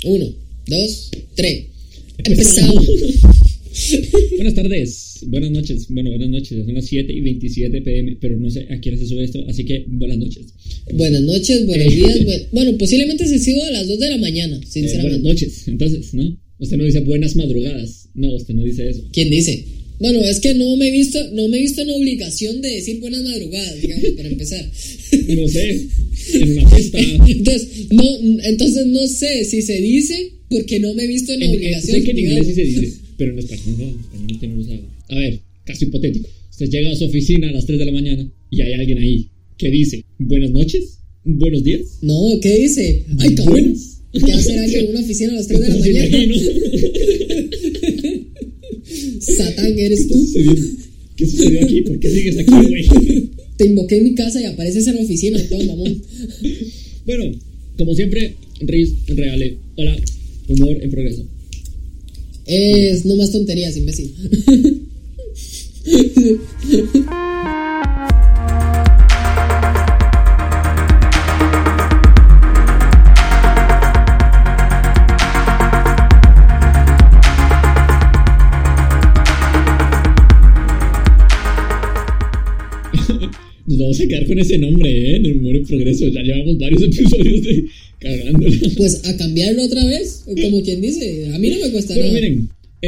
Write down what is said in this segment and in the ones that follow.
1, 2, 3. Empezamos. Buenas tardes, buenas noches. Bueno, buenas noches, ya son las 7:27 p.m. Pero no sé a qué hora se sube esto, así que buenas noches. Buenas noches, buenos días. Bueno, posiblemente se suba a las 2 de la mañana, sinceramente. Buenas noches, entonces, ¿no? Usted no dice buenas madrugadas. No, usted no dice eso. ¿Quién dice? Bueno, es que no me he visto en obligación de decir buenas madrugadas, digamos, para empezar. No sé, en una fiesta. Entonces no sé si se dice porque no me he visto en obligación. Sé que en inglés sí se dice, pero en español no, usted no lo sabe. A ver, caso hipotético. Usted llega a su oficina a las 3 de la mañana y hay alguien ahí que dice buenas noches, buenos días. No, ¿qué dice? ¡Ay, cabrón! ¿Qué hacer alguien en una oficina a las 3 de la mañana? Satán, ¿eres tú? ¿Qué sucedió aquí? ¿Por qué sigues aquí, güey? Te invoqué en mi casa y apareces en la oficina y todo, mamón. Bueno, como siempre, Riz, Reale, hola, humor en progreso. Es no más tonterías, imbécil. Nos vamos a quedar con ese nombre, en el humor en progreso. Ya llevamos varios episodios de cagándola. Pues a cambiarlo otra vez, como quien dice. A mí no me cuesta nada. Miren,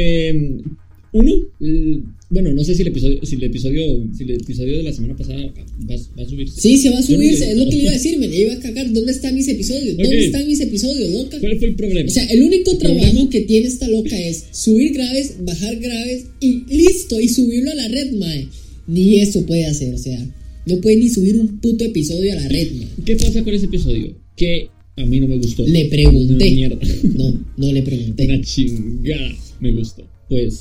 bueno, no sé si el episodio de la semana pasada va a subirse. Sí, se va a subirse, es lo que le iba a decir, me le iba a cagar. ¿Dónde están mis episodios? Okay. ¿Dónde están mis episodios, loca? ¿Cuál fue el problema? O sea, el único trabajo que tiene esta loca es subir graves, bajar graves y listo, y subirlo a la red, mae. Ni eso puede hacer, o sea, no puede ni subir un puto episodio a la red, mae. ¿Qué pasa con ese episodio? Que a mí no me gustó. Le pregunté. Una mierda. No le pregunté. Una chingada me gustó. Pues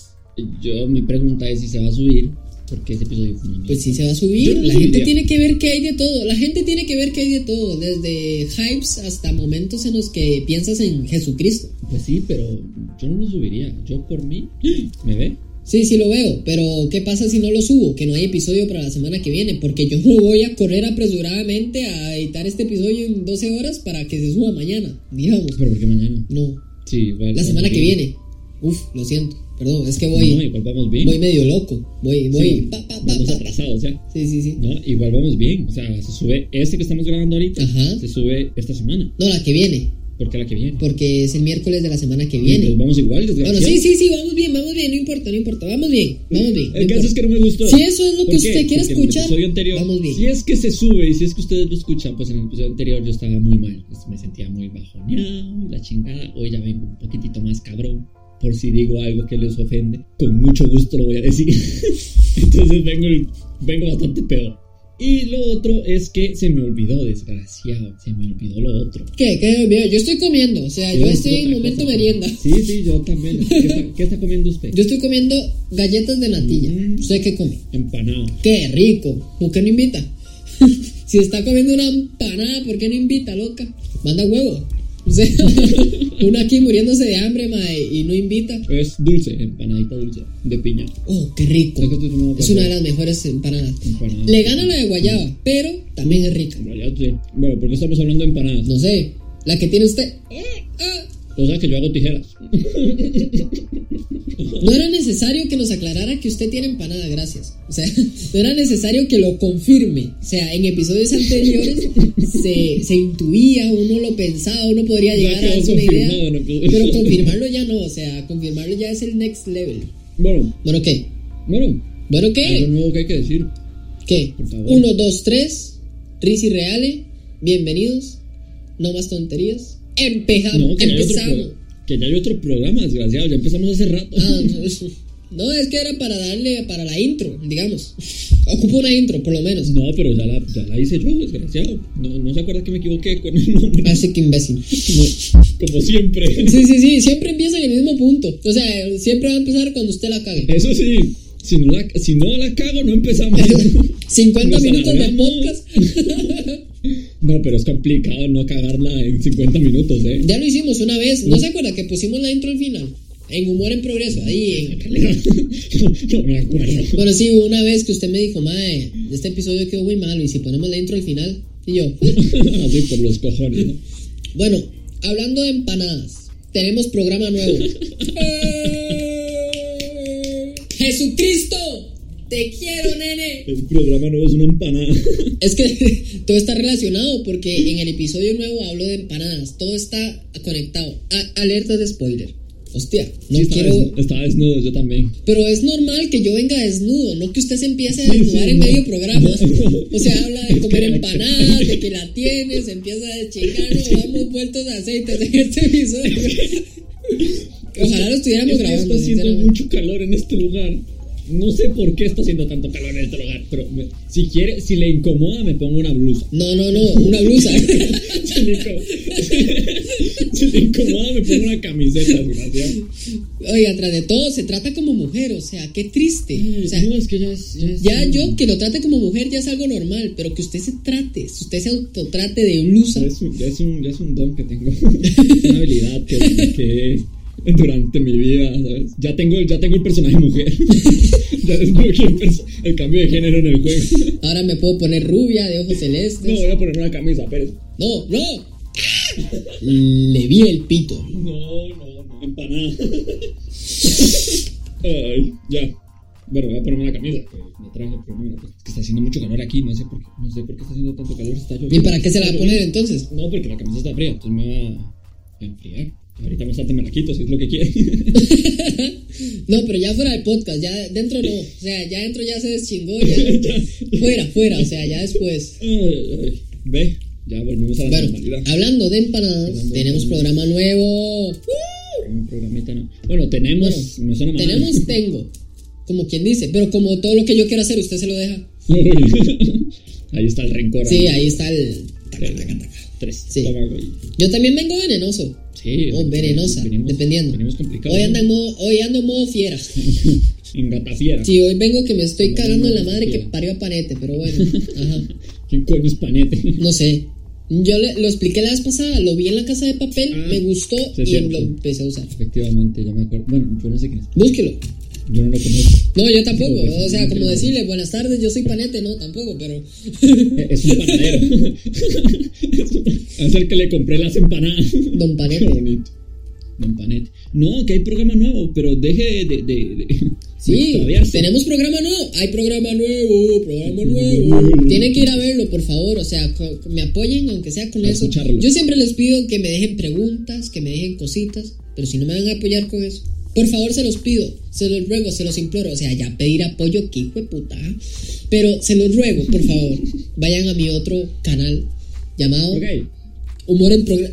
mi pregunta es si se va a subir, porque ese episodio fue una mierda. Pues sí se va a subir. La gente tiene que ver que hay de todo. La gente tiene que ver que hay de todo. Desde hypes hasta momentos en los que piensas en Jesucristo. Pues sí, pero yo no lo subiría. Yo por mí, ¿me ve? Sí lo veo, pero ¿qué pasa si no lo subo? Que no hay episodio para la semana que viene, porque yo no voy a correr apresuradamente a editar este episodio en 12 horas para que se suba mañana, digamos. ¿Pero por qué mañana? No. Sí, igual. La semana que viene. Uf, lo siento. Perdón, es que voy. No, igual vamos bien. Voy medio loco. Voy. Sí, vamos atrasados ya. Sí. No, igual vamos bien. O sea, se sube este que estamos grabando ahorita. Ajá. Se sube esta semana. No, la que viene. ¿Por qué la que viene? Porque es el miércoles de la semana que viene. Pues vamos igual, desgraciado. Bueno, sí, vamos bien, no importa. Vamos bien. El caso es que no me gustó. Si eso es lo que usted quiere escuchar, en el episodio anterior, vamos bien. Si es que se sube y si es que ustedes lo escuchan, pues en el episodio anterior yo estaba muy mal. Pues me sentía muy bajoneado y la chingada. Hoy ya vengo un poquitito más cabrón. Por si digo algo que les ofende, con mucho gusto lo voy a decir. Entonces vengo bastante peor. Y lo otro es que se me olvidó, desgraciado. Se me olvidó lo otro. ¿Qué? Yo estoy comiendo, o sea, yo estoy en momento merienda. Sí, yo también. ¿Qué está comiendo usted? Yo estoy comiendo galletas de natilla. ¿Usted qué come? Empanada. ¡Qué rico! ¿Por qué no invita? Si está comiendo una empanada, ¿por qué no invita, loca? Manda huevo. O sea, uno aquí muriéndose de hambre, mae, y no invita. Es dulce, empanadita dulce, de piña. Oh, qué rico. Es una de las mejores empanadas. Le gana la de guayaba, pero también es rica. En realidad, sí. Bueno, ¿por qué estamos hablando de empanadas? No sé, la que tiene usted. O sea, que yo hago tijeras. No era necesario que nos aclarara que usted tiene empanada, gracias. O sea, no era necesario que lo confirme. O sea, en episodios anteriores se intuía, uno lo pensaba, uno podría llegar a hacer una idea. Pero confirmarlo ya no, o sea, confirmarlo ya es el next level. ¿Bueno qué? ¿Bueno qué? Algo nuevo que hay que decir. ¿Qué? Por favor. 1, 2, 3, Riz y Reale, bienvenidos. No más tonterías. Empezamos. Que ya hay otro programa, desgraciado. Ya empezamos hace rato. No, es que era para darle para la intro, digamos. Ocupo una intro, por lo menos. No, pero ya la hice yo, desgraciado. No se acuerda que me equivoqué con el nombre. Así que imbécil. Como siempre. Sí, siempre empieza en el mismo punto. O sea, siempre va a empezar cuando usted la cague. Eso sí. Si no la cago, no empezamos. 50 minutos de podcast. No, pero es complicado no cagarla en 50 minutos, Ya lo hicimos una vez. ¿No se acuerda que pusimos la intro al final? En Humor en Progreso, ahí No me acuerdo. Bueno, sí, una vez que usted me dijo, mae, este episodio quedó muy malo, y si ponemos la intro al final. Y yo, así por los cojones, ¿no? Bueno, hablando de empanadas, tenemos programa nuevo. ¡¡Jesucristo! ¡Te quiero, nene! El programa nuevo es una empanada. Es que todo está relacionado porque en el episodio nuevo hablo de empanadas. Todo está conectado. Alerta de spoiler. Hostia, no Sí, quiero... Estaba desnudo, yo también. Pero es normal que yo venga desnudo, no que usted se empiece a desnudar en medio programa. O sea, habla de comer empanadas, de que la tiene, se empieza a chingar, no, vamos vueltos de aceites en este episodio. Ojalá lo estuviéramos grabando. Está haciendo mucho calor en este lugar. No sé por qué está haciendo tanto calor en este lugar, pero si le incomoda, me pongo una blusa. No, una blusa. Si le incomoda, me pongo una camiseta, desgraciado. Oiga, tras de todo, se trata como mujer, o sea, qué triste. O sea, no, es que ya yo que lo trate como mujer ya es algo normal, pero que usted se autotrate de blusa. Ya es un don que tengo. Una habilidad que durante mi vida, ¿sabes? Ya tengo el personaje mujer. Ya desbloqueé el cambio de género en el juego. Ahora me puedo poner rubia, de ojos celestes. No, voy a poner una camisa, Pérez. No. Le vi el pito. No, empanada. Ay, ya. Bueno, voy a ponerme la camisa, que me traje, pero no, es que está haciendo mucho calor aquí, no sé por qué está haciendo tanto calor, está lloviendo. ¿Y para qué se la va a poner entonces? No, porque la camisa está fría, entonces me va a enfriar. Ahorita más tarde me la quito, si es lo que quiere. No, pero ya fuera del podcast, ya dentro no. O sea, ya dentro ya se deschingó, ya. Fuera, o sea, ya después. Ay. Ve, ya volvimos a la normalidad. Hablando de empanadas, tenemos programa nuevo. Un programita no. Bueno, tenemos. Bueno, me suena mal. tengo. Como quien dice, pero como todo lo que yo quiera hacer, usted se lo deja. Ahí está el rencor. Sí, ahí está el. 3. Sí. Toma, güey. Yo también vengo venenoso. Sí. O venenosa, dependiendo. Venimos complicados. Hoy ando en modo fiera. En gatafiera. Sí, hoy vengo que me estoy cagando en la madre que parió a Panete, pero bueno. Ajá. ¿Quién coño es Panete? No sé. Yo lo expliqué la vez pasada, lo vi en La Casa de Papel, me gustó y lo empecé a usar. Efectivamente, ya me acuerdo. Bueno, yo no sé quién es. Búsquelo. Yo no lo conozco. No, yo tampoco. O sea, como decirle, buenas tardes, yo soy Panete, no, tampoco, pero. Es un panadero. Es el que le compré las empanadas. Don Panete. Qué bonito. Don Panete. No, que hay programa nuevo, pero deje de Sí, tenemos programa nuevo. Hay programa nuevo. Tienen que ir a verlo, por favor. O sea, me apoyen, aunque sea con eso. Escucharlo. Yo siempre les pido que me dejen preguntas, que me dejen cositas, pero si no me van a apoyar con eso, por favor se los pido, se los ruego, se los imploro. O sea, ya pedir apoyo, que hijo de puta. Pero se los ruego, por favor, vayan a mi otro canal llamado Humor en Programa.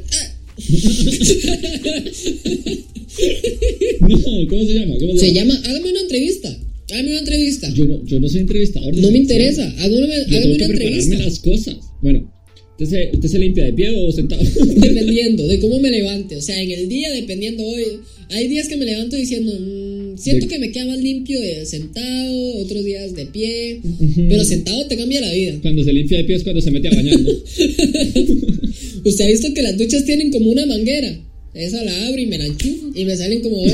No, ¿cómo se llama? Se llama Hágame una entrevista. Yo no soy entrevistador. No me interesa. Hágame una entrevista. Prepararme las cosas. Bueno, ¿usted se limpia de pie o sentado? Dependiendo de cómo me levante. O sea, en el día, dependiendo hoy. Hay días que me levanto diciendo, siento que me queda más limpio sentado, otros días de pie. Pero sentado te cambia la vida. Cuando se limpia de pie es cuando se mete a bañar, ¿no? Usted ha visto que las duchas tienen como una manguera. Esa la abro y me la enchufo y me salen como...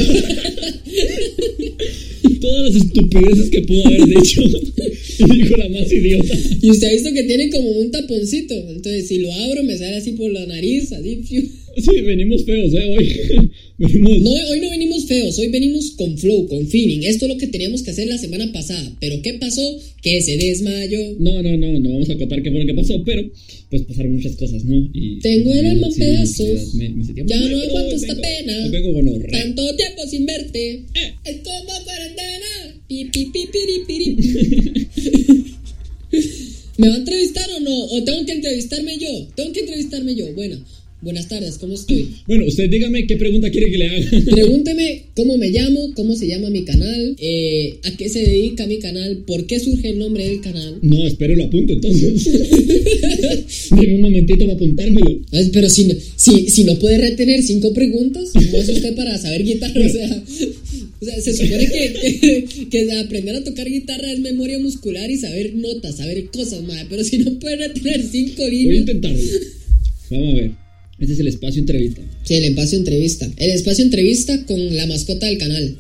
Todas las estupideces que pudo haber dicho. Y dijo la más idiota. Y usted ha visto que tiene como un taponcito. Entonces si lo abro me sale así por la nariz, así. Sí, venimos feos, hoy. No, hoy no venimos feos, hoy venimos con flow, con feeling. Esto es lo que teníamos que hacer la semana pasada. ¿Pero qué pasó? Que se desmayó. No vamos a contar qué fue lo que pasó, pero pues pasaron muchas cosas, ¿no? Y tengo el alma en pedazos. Me ya no aguanto esta pena. Vengo bueno, tanto tiempo sin verte. Es como cuarentena. ¿Me va a entrevistar o no? ¿O tengo que entrevistarme yo? Buenas tardes, ¿cómo estoy? Bueno, usted dígame qué pregunta quiere que le haga. Pregúnteme cómo me llamo, cómo se llama mi canal, a qué se dedica mi canal, por qué surge el nombre del canal. No, espere, lo apunto entonces. Deme un momentito para apuntármelo. Pero si no puede retener 5 preguntas, ¿cómo hace usted para saber guitarra? O sea, se supone que aprender a tocar guitarra es memoria muscular y saber notas, saber cosas, madre. Pero si no puede retener 5 líneas. Voy a intentarlo. Vamos a ver. Este es el espacio entrevista. Sí, el espacio entrevista. El espacio entrevista con la mascota del canal.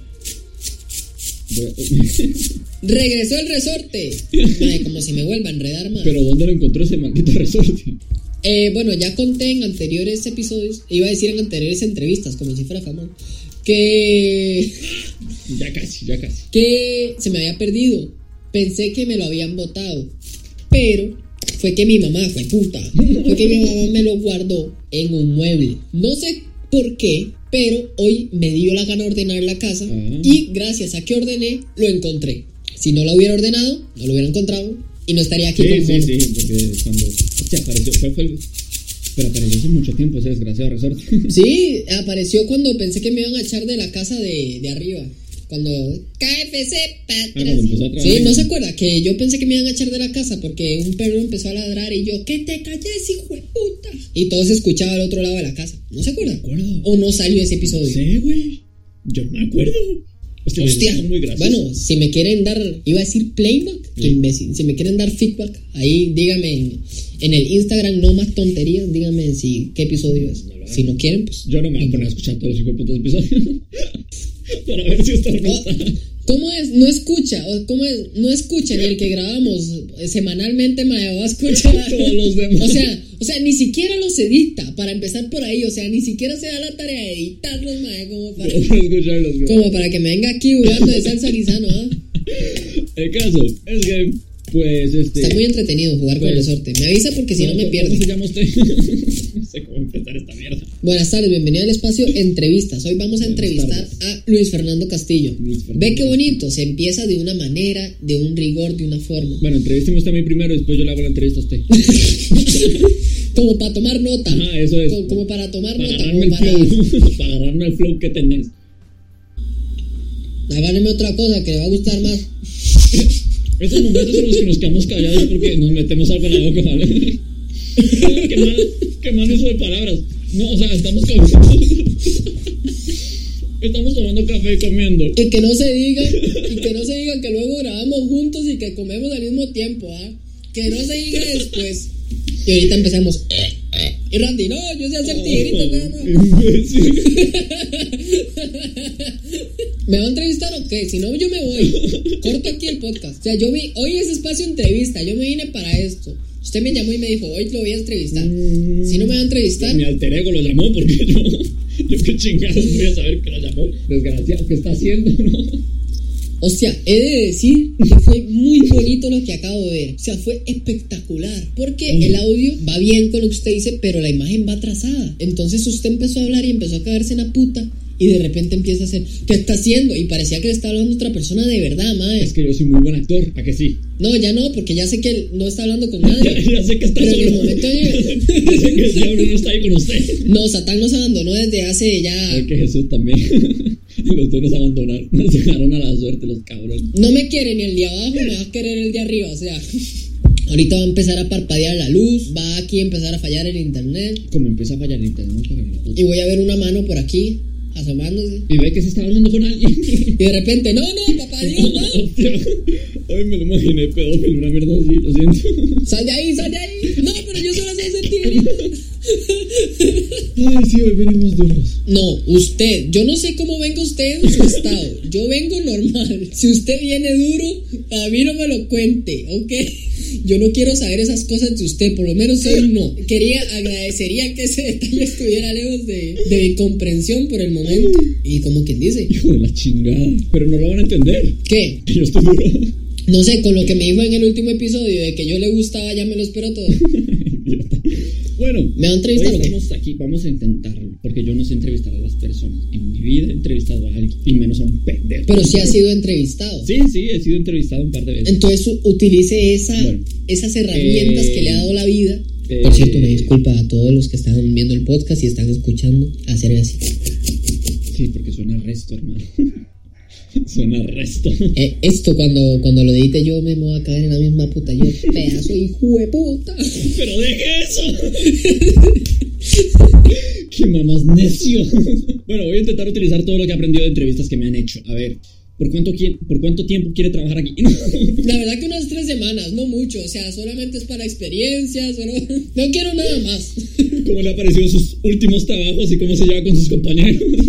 Regresó el resorte. Madre, como si me vuelva a enredar más. Pero ¿dónde lo encontró ese maldito resorte? Bueno, ya conté en anteriores episodios, iba a decir en anteriores entrevistas, como si fuera famoso, que Ya casi. que se me había perdido. Pensé que me lo habían botado, pero fue que mi mamá me lo guardó en un mueble. No sé por qué, pero hoy me dio la gana de ordenar la casa y gracias a que ordené, lo encontré. Si no lo hubiera ordenado, no lo hubiera encontrado y no estaría aquí con Sí, porque cuando apareció, pero apareció hace mucho tiempo ese desgraciado resorte. Sí, apareció cuando pensé que me iban a echar de la casa de arriba. Cuando KFC Cuando empezó a trabajar. Sí, no se acuerda que yo pensé que me iban a echar de la casa porque un perro empezó a ladrar y yo, que te calles, hijo de puta. Y todo se escuchaba al otro lado de la casa. ¿No se acuerda? ¿De acuerdo? ¿O no salió ese episodio? Sí, güey. Yo no me acuerdo. Hostia, muy gracioso. bueno, si me quieren dar, iba a decir playback, qué imbécil. Si me quieren dar feedback, ahí díganme en el Instagram, no más tonterías, díganme qué episodio es. Si no quieren, pues. Yo no me voy a poner a escuchar todos los hijueputos episodios para ver si está o no está. ¿Cómo es? No escucha, ¿cómo es? No escucha ni el que grabamos semanalmente, mae, va a escuchar Todos los demás. O sea, ni siquiera los edita, para empezar por ahí, o sea, ni siquiera se da la tarea de editarlos, mae, como para que me venga aquí jugando de salsa guisano, ¿ah? El caso es que, pues, Está muy entretenido jugar con el resorte. Me avisa porque si no me pierdo. ¿Cómo se llama usted? No sé cómo empezar esta mierda. Buenas tardes, bienvenido al espacio Entrevistas. Hoy vamos a entrevistar a Luis Fernando Castillo. Ve qué bonito, se empieza de una manera, de un rigor, de una forma. Bueno, entrevísteme usted a mí primero y después yo le hago la entrevista a usted. Como para tomar nota. Ajá, eso es. Como para tomar para nota. agarrarme el flow. Para agarrarme el flow que tenés. Agárreme otra cosa que le va a gustar más. Estos momentos en los que nos quedamos callados porque nos metemos algo en la boca, ¿vale? Qué mal uso de palabras. No, o sea, estamos tomando café y comiendo. Y que no se diga que luego grabamos juntos y que comemos al mismo tiempo, ¿ah? Que no se diga después. Y ahorita empezamos. Y Randy, no, yo sé hacer tigueritos nada más. ¿Me va a entrevistar o qué? Si no, yo me voy. Corto aquí el podcast. O sea, hoy es espacio entrevista. Yo me vine para esto. Usted me llamó y me dijo, hoy lo voy a entrevistar. Si no me va a entrevistar. Mi alter ego lo llamó porque yo qué chingados voy a saber que lo llamó. Desgraciado, ¿qué está haciendo? O sea, he de decir que fue muy bonito lo que acabo de ver. O sea, fue espectacular. Porque el audio va bien con lo que usted dice, pero la imagen va atrasada. Entonces usted empezó a hablar y empezó a caerse en la puta. Y de repente empieza a hacer, ¿qué está haciendo? Y parecía que le estaba hablando a otra persona de verdad, madre. Es que yo soy muy buen actor, ¿a que sí? No, ya no, porque ya sé que él no está hablando con nadie. ya sé que está pero solo. En el momento ya sé que el diablo no está ahí con usted. No, Satán nos abandonó desde hace ya. Es que Jesús también. Y los dos nos abandonaron. Nos dejaron a la suerte los cabrones. No me quiere ni el de abajo, me va a querer el de arriba, o sea. Ahorita va a empezar a parpadear la luz, va aquí a empezar a fallar el internet. Como empieza a fallar el internet, y voy a ver una mano por aquí, asomándose. Y ve que se está hablando con alguien. Y de repente, no, papá Dios, no. Ay, me lo imaginé pedófilo, una mierda así, lo siento. Sal de ahí. No, pero yo solo sé sentir. Ay, sí, hoy venimos duros. No, usted, yo no sé cómo venga usted en su estado. Yo vengo normal. Si usted viene duro, a mí no me lo cuente, ¿ok? Yo no quiero saber esas cosas de usted, por lo menos hoy no. Agradecería que ese detalle estuviera lejos de mi comprensión por el momento. Y como quien dice, hijo de la chingada. Pero no lo van a entender. ¿Qué? Que yo estoy duro. No sé, con lo que me dijo en el último episodio de que yo le gustaba, ya me lo espero todo. Bueno, ¿me va a entrevistar o qué? Estamos aquí, vamos a intentarlo, porque yo no sé entrevistar a las personas. En mi vida he entrevistado a alguien, y menos a un pendejo. Pero sí ha sido entrevistado. Sí, he sido entrevistado un par de veces. Entonces utilice esas herramientas que le ha dado la vida. Por cierto, una disculpa a todos los que están viendo el podcast y están escuchando, hacer así. Sí, porque suena resto, hermano. Suena resto. Esto cuando lo edite yo me voy a caer en la misma puta. Yo, pedazo hijo de puta. Pero deje eso. Qué mamás necio. Bueno, voy a intentar utilizar todo lo que he aprendido de entrevistas que me han hecho. A ver, ¿por cuánto tiempo quiere trabajar aquí? La verdad que unas 3 semanas, no mucho. O sea, solamente es para experiencias. No quiero nada más. ¿Cómo le ha parecido sus últimos trabajos y cómo se lleva con sus compañeros?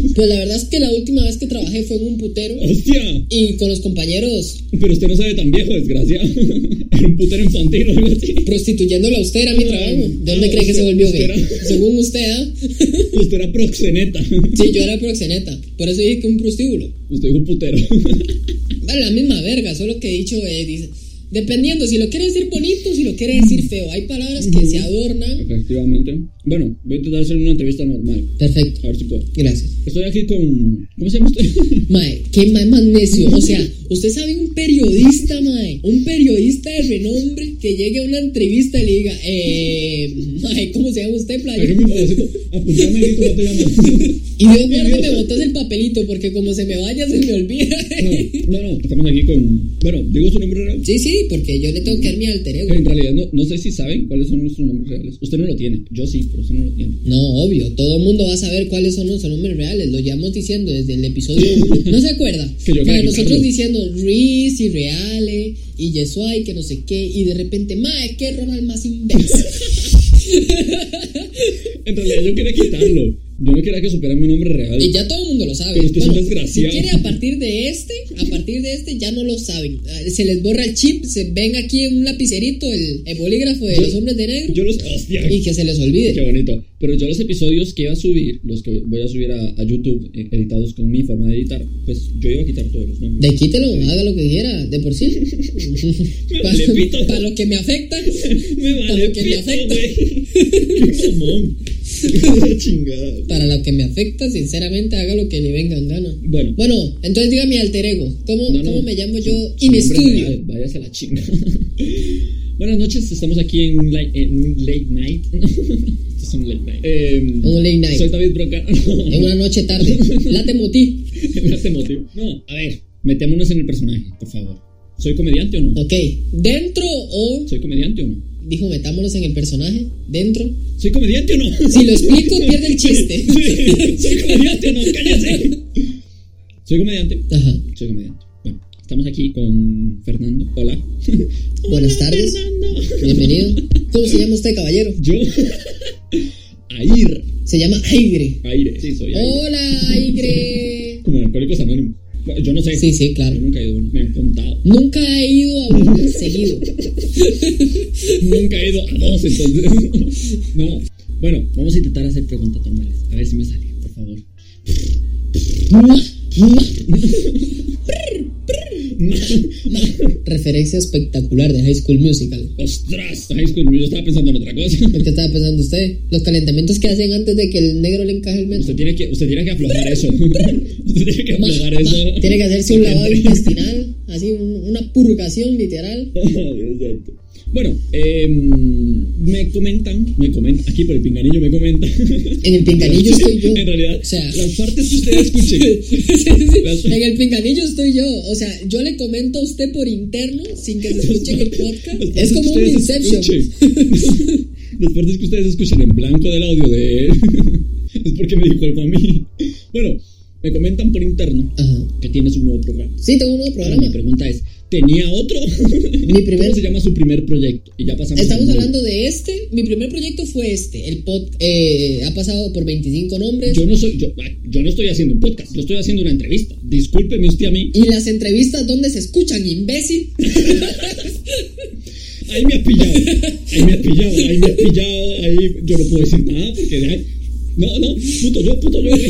Pues la verdad es que la última vez que trabajé fue en un putero. ¡Hostia! Y con los compañeros Pero usted no se ve tan viejo, desgraciado. Era un putero infantil o algo así. prostituyéndola a usted era mi trabajo. ¿De dónde cree que se volvió gay? Según usted, ¿ah? Usted era proxeneta. Sí, yo era proxeneta. Por eso dije que un prostíbulo. Usted dijo putero. Vale, la misma verga, solo que he dicho, dice, dependiendo, si lo quiere decir bonito, si lo quiere decir feo. Hay palabras que se adornan. Efectivamente. Bueno, voy a intentar hacer una entrevista normal. Perfecto. A ver si puedo. Gracias. Estoy aquí con... ¿Cómo se llama usted? Mae, qué mae más necio. O sea, usted sabe un periodista, mae. Un periodista de renombre que llegue a una entrevista y le diga, mae, ¿cómo se llama usted, playa? Déjame un pedacito. Apuntame aquí cómo te llamas. Y Dios guarde, me botas el papelito porque como se me vaya se me olvida. No. Estamos aquí con... Bueno, ¿digo su nombre real? Sí, porque yo le tengo que dar mi alter ego. En realidad no sé si saben cuáles son nuestros nombres reales. Usted no lo tiene. Yo sí, pero usted no lo tiene. No, obvio, todo el mundo va a saber cuáles son nuestros nombres reales. Lo llevamos diciendo desde el episodio 1. ¿No se acuerda? Que yo quería nosotros quitarlo. diciendo Reese y Reale y Yesuay, que no sé qué, y de repente, mae, qué Ronald más imbécil. En realidad yo quería quitarlo. Yo no quería que supieran mi nombre real. Y ya todo el mundo lo sabe. Pero usted es un desgraciado. Si quiere, a partir de este ya no lo saben. Se les borra el chip, se ven aquí en un lapicerito el bolígrafo de los hombres de negro. Hostia. Y que se les olvide. Qué bonito. Pero yo los episodios que iba a subir, los que voy a subir a YouTube, editados con mi forma de editar, pues yo iba a quitar todos los nombres. De quítelo, haga lo que quiera, de por sí. Me vale pito. Para lo que me afecta. Me Para vale lo que me pito, afecta. güey. Qué mamón. Qué chingada. Para lo que me afecta, sinceramente, haga lo que le venga en gana. Bueno, entonces diga mi alter ego. ¿Cómo me llamo yo Su in nombre studio? real, váyase a la chinga. Buenas noches, estamos aquí en un late night. Esto es un late night. Un late night. Soy David Broca. En una noche tarde. Late motí. Late motivo. No, a ver, metémonos en el personaje, por favor. ¿Soy comediante o no? Ok, ¿dentro o...? ¿Soy comediante o no? Dijo, metámonos en el personaje. ¿Dentro? ¿Soy comediante o no? Si lo explico, pierde el chiste. Sí, ¿soy comediante o no? ¡Cállese! ¿Soy comediante? Ajá. Soy comediante. Bueno, estamos aquí con Fernando. Hola. Buenas Hola, tardes. Fernando. Bienvenido. ¿Cómo se llama usted, caballero? Yo. Aire. Se llama Aire. Aire, sí, soy Aire. Hola, Aire. Como en Alcohólicos Anónimos. Bueno, yo no sé. Sí, claro. Yo nunca he ido a uno. Me han contado. Nunca he ido a uno seguido. Nunca he ido a dos, entonces. No. Bueno, vamos a intentar hacer preguntas normales. A ver si me sale, por favor. Referencia espectacular de High School Musical. ¡Ostras! High School, yo estaba pensando en otra cosa. ¿Qué estaba pensando usted? Los calentamientos que hacen antes de que el negro le encaje el metro. Usted tiene que aflojar eso. Usted tiene que aflojar eso. Tiene que hacerse un lavado intestinal, así una purgación literal. Oh, Dios santo. Bueno, me comentan, aquí por el pinganillo me comentan. En el pinganillo estoy yo. En realidad, O sea, las partes que ustedes escuchen. en el pinganillo estoy yo. O sea, yo le comento a usted por interno sin que se escuche en el podcast. Es como un Inception. Las partes que ustedes escuchen en blanco del audio de él es porque me dijo algo a mí. Bueno, me comentan por interno. Ajá. Que tienes un nuevo programa. Sí, tengo un nuevo Ahora, programa. mi pregunta es, ¿tenía otro? ¿Cómo se llama su primer proyecto? Y ya pasamos. Estamos hablando de este. Mi primer proyecto fue este. El podcast ha pasado por 25 nombres. Yo no estoy haciendo un podcast, yo estoy haciendo una entrevista. Discúlpeme usted a mí. ¿Y las entrevistas dónde se escuchan, imbécil? Ahí me ha pillado. Ahí yo no puedo decir nada porque de ahí. No, puto yo.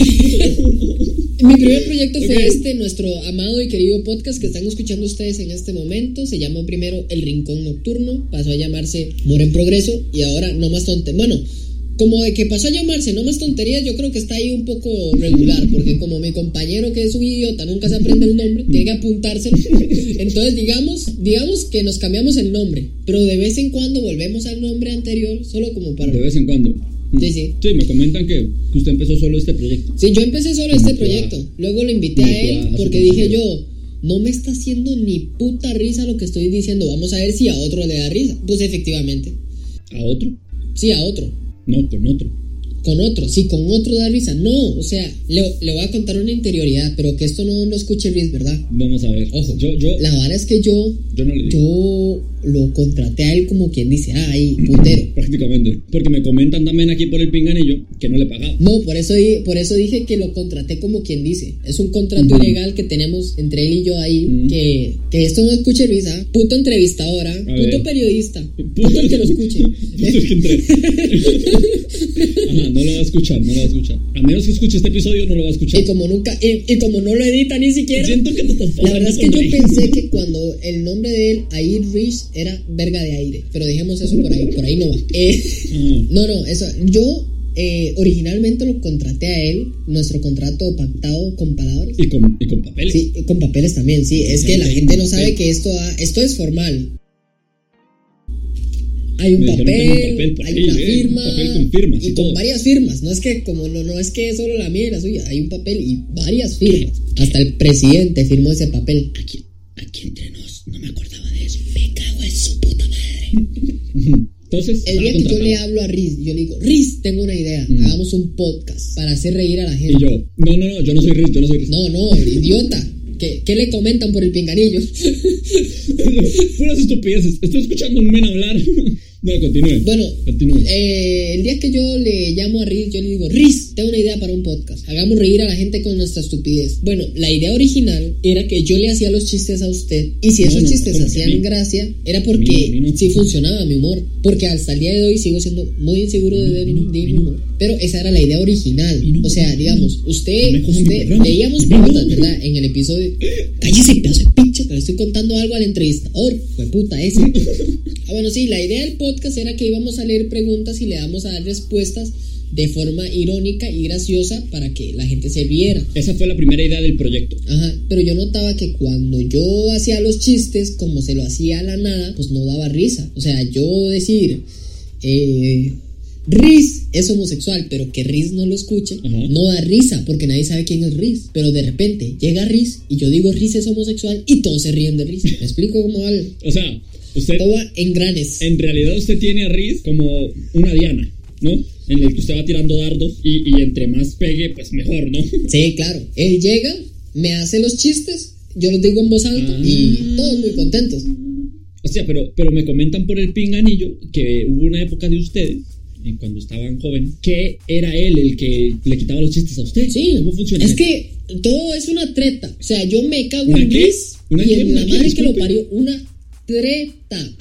Mi primer proyecto fue Okay. nuestro amado y querido podcast que están escuchando ustedes en este momento. Se llamó primero El Rincón Nocturno, pasó a llamarse Mora en Progreso y ahora No Más Tonterías. Bueno, como de que pasó a llamarse No Más Tonterías, yo creo que está ahí un poco regular, porque como mi compañero que es un idiota nunca se aprende el nombre, tiene que apuntárselo. Entonces digamos que nos cambiamos el nombre, pero de vez en cuando volvemos al nombre anterior, solo como para... De vez en cuando. Sí. Sí, me comentan que usted empezó solo este proyecto. Sí, yo empecé solo este proyecto. Luego lo invité a él porque dije yo, no me está haciendo ni puta risa lo que estoy diciendo. Vamos a ver si a otro le da risa. Pues efectivamente. ¿A otro? Sí, a otro. No, con otro. con otro da risa. No, o sea, le voy a contar una interioridad, pero que esto no lo escuche Riz, ¿verdad? Vamos a ver. Ojo, yo la verdad es que yo no le digo. Yo lo contraté a él como quien dice, ahí, putero. Prácticamente. Porque me comentan también aquí por el pinganillo que no le pagaba. No, por eso dije que lo contraté como quien dice. Es un contrato ilegal que tenemos entre él y yo ahí, que esto no escuche Riz, ¿ah? Puto entrevistadora, puto periodista, puto el que lo escuche. Puto el que entre. Ajá, no lo va a escuchar. A menos que escuche este episodio, no lo va a escuchar. Y como no lo edita ni siquiera. Siento que te estás La verdad es que yo pensé que cuando el nombre de él, Air Rich, era verga de aire. Pero dejemos eso por ahí no va. No, eso. Yo originalmente lo contraté a él, nuestro contrato pactado con palabras. Y con papeles. Sí, con papeles también, sí. Es que la gente no sabe que esto es formal. Hay un papel, hay una firma, un papel con firmas y con varias firmas. No es que no es que solo la mía y la suya, hay un papel y varias firmas. Hasta el presidente firmó ese papel. Aquí entre nos, no me acordaba de eso. Me cago en su puta madre. Entonces, el día que yo le hablo a Riz, yo le digo, Riz, tengo una idea, hagamos un podcast para hacer reír a la gente. Y yo, no, yo no soy Riz. No, idiota. ¿Qué le comentan por el pinganillo? Puras estupideces. Estoy escuchando a un men hablar. No, continúe. Bueno, continúe. El día que yo le llamo a Riz, yo le digo, Riz, tengo una idea para un podcast. Hagamos reír a la gente con nuestra estupidez. Bueno, la idea original era que yo le hacía los chistes a usted. Y si esos chistes hacían gracia, era porque sí funcionaba mi humor. Porque hasta el día de hoy sigo siendo muy inseguro de mi humor. Pero esa era la idea original. O sea, digamos, usted veíamos preguntas, ¿verdad? En el episodio. Cállese, pedazo de pinche, pero estoy contando algo al entrevistador. Fue puta ese. Bueno, sí, la idea del podcast era que íbamos a leer preguntas y le íbamos a dar respuestas de forma irónica y graciosa para que la gente se riera. Esa fue la primera idea del proyecto. Ajá, pero yo notaba que cuando yo hacía los chistes, como se lo hacía a la nada, pues no daba risa. O sea, yo decir, Riz es homosexual, pero que Riz no lo escuche, no da risa, porque nadie sabe quién es Riz. Pero de repente llega Riz y yo digo Riz es homosexual y todos se ríen de Riz. ¿Me explico cómo va? O sea, usted... Todo va en granes. En realidad usted tiene a Riz como una diana, ¿no? En el que usted va tirando dardos y entre más pegue, pues mejor, ¿no? Sí, claro. Él llega, me hace los chistes, yo los digo en voz alta y todos muy contentos. O sea, pero me comentan por el pinganillo que hubo una época de ustedes, cuando estaban jóvenes, que era él el que le quitaba los chistes a usted. Sí. ¿Cómo funciona eso? Es que todo es una treta. O sea, yo me cago en Riz y en la madre que lo parió. Una treta.